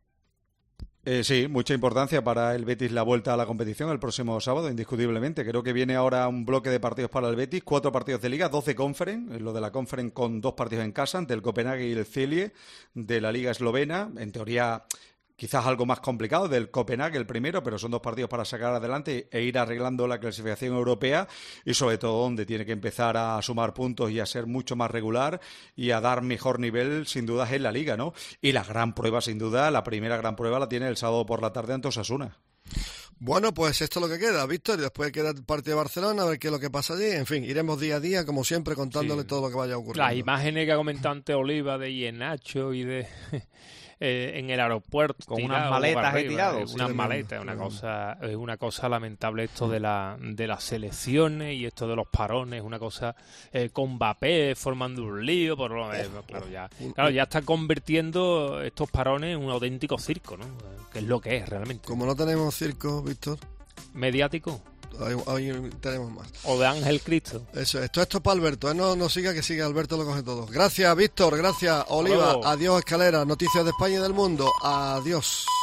Eh, sí, mucha importancia para el Betis la vuelta a la competición el próximo sábado, indiscutiblemente. Creo que viene ahora un bloque de partidos para el Betis, cuatro partidos de Liga, doce Conference, lo de la Conference con dos partidos en casa ante el Copenhague y el Celje de la Liga Eslovena. En teoría, quizás algo más complicado del Copenhague el primero, pero son dos partidos para sacar adelante e ir arreglando la clasificación europea y sobre todo donde tiene que empezar a sumar puntos y a ser mucho más regular y a dar mejor nivel sin dudas en la Liga, ¿no? Y la gran prueba, sin duda, la primera gran prueba la tiene el sábado por la tarde ante Osasuna. Bueno, pues esto es lo que queda, Víctor, y después queda el partido de Barcelona, a ver qué es lo que pasa allí. En fin, iremos día a día, como siempre, contándole sí. todo lo que vaya ocurriendo. Las imágenes que ha comentado ante Oliva de Ienacho y de... Eh, en el aeropuerto con tirado, unas maletas arriba, tirados eh, unas sí, maletas una cosa es una cosa lamentable esto de la de las selecciones y esto de los parones, una cosa eh, con Mbappé formando un lío por eh, claro ya claro ya está convirtiendo estos parones en un auténtico circo, ¿no? Que es lo que es realmente. Como no tenemos circo, Víctor, mediático. Hoy, hoy tenemos más. O de Ángel Cristo. Eso es. Todo esto es para Alberto. ¿eh? No, no siga que siga. Alberto lo coge todo. Gracias, Víctor. Gracias, Oliva. Adiós, Escalera. Noticias de España y del mundo. Adiós.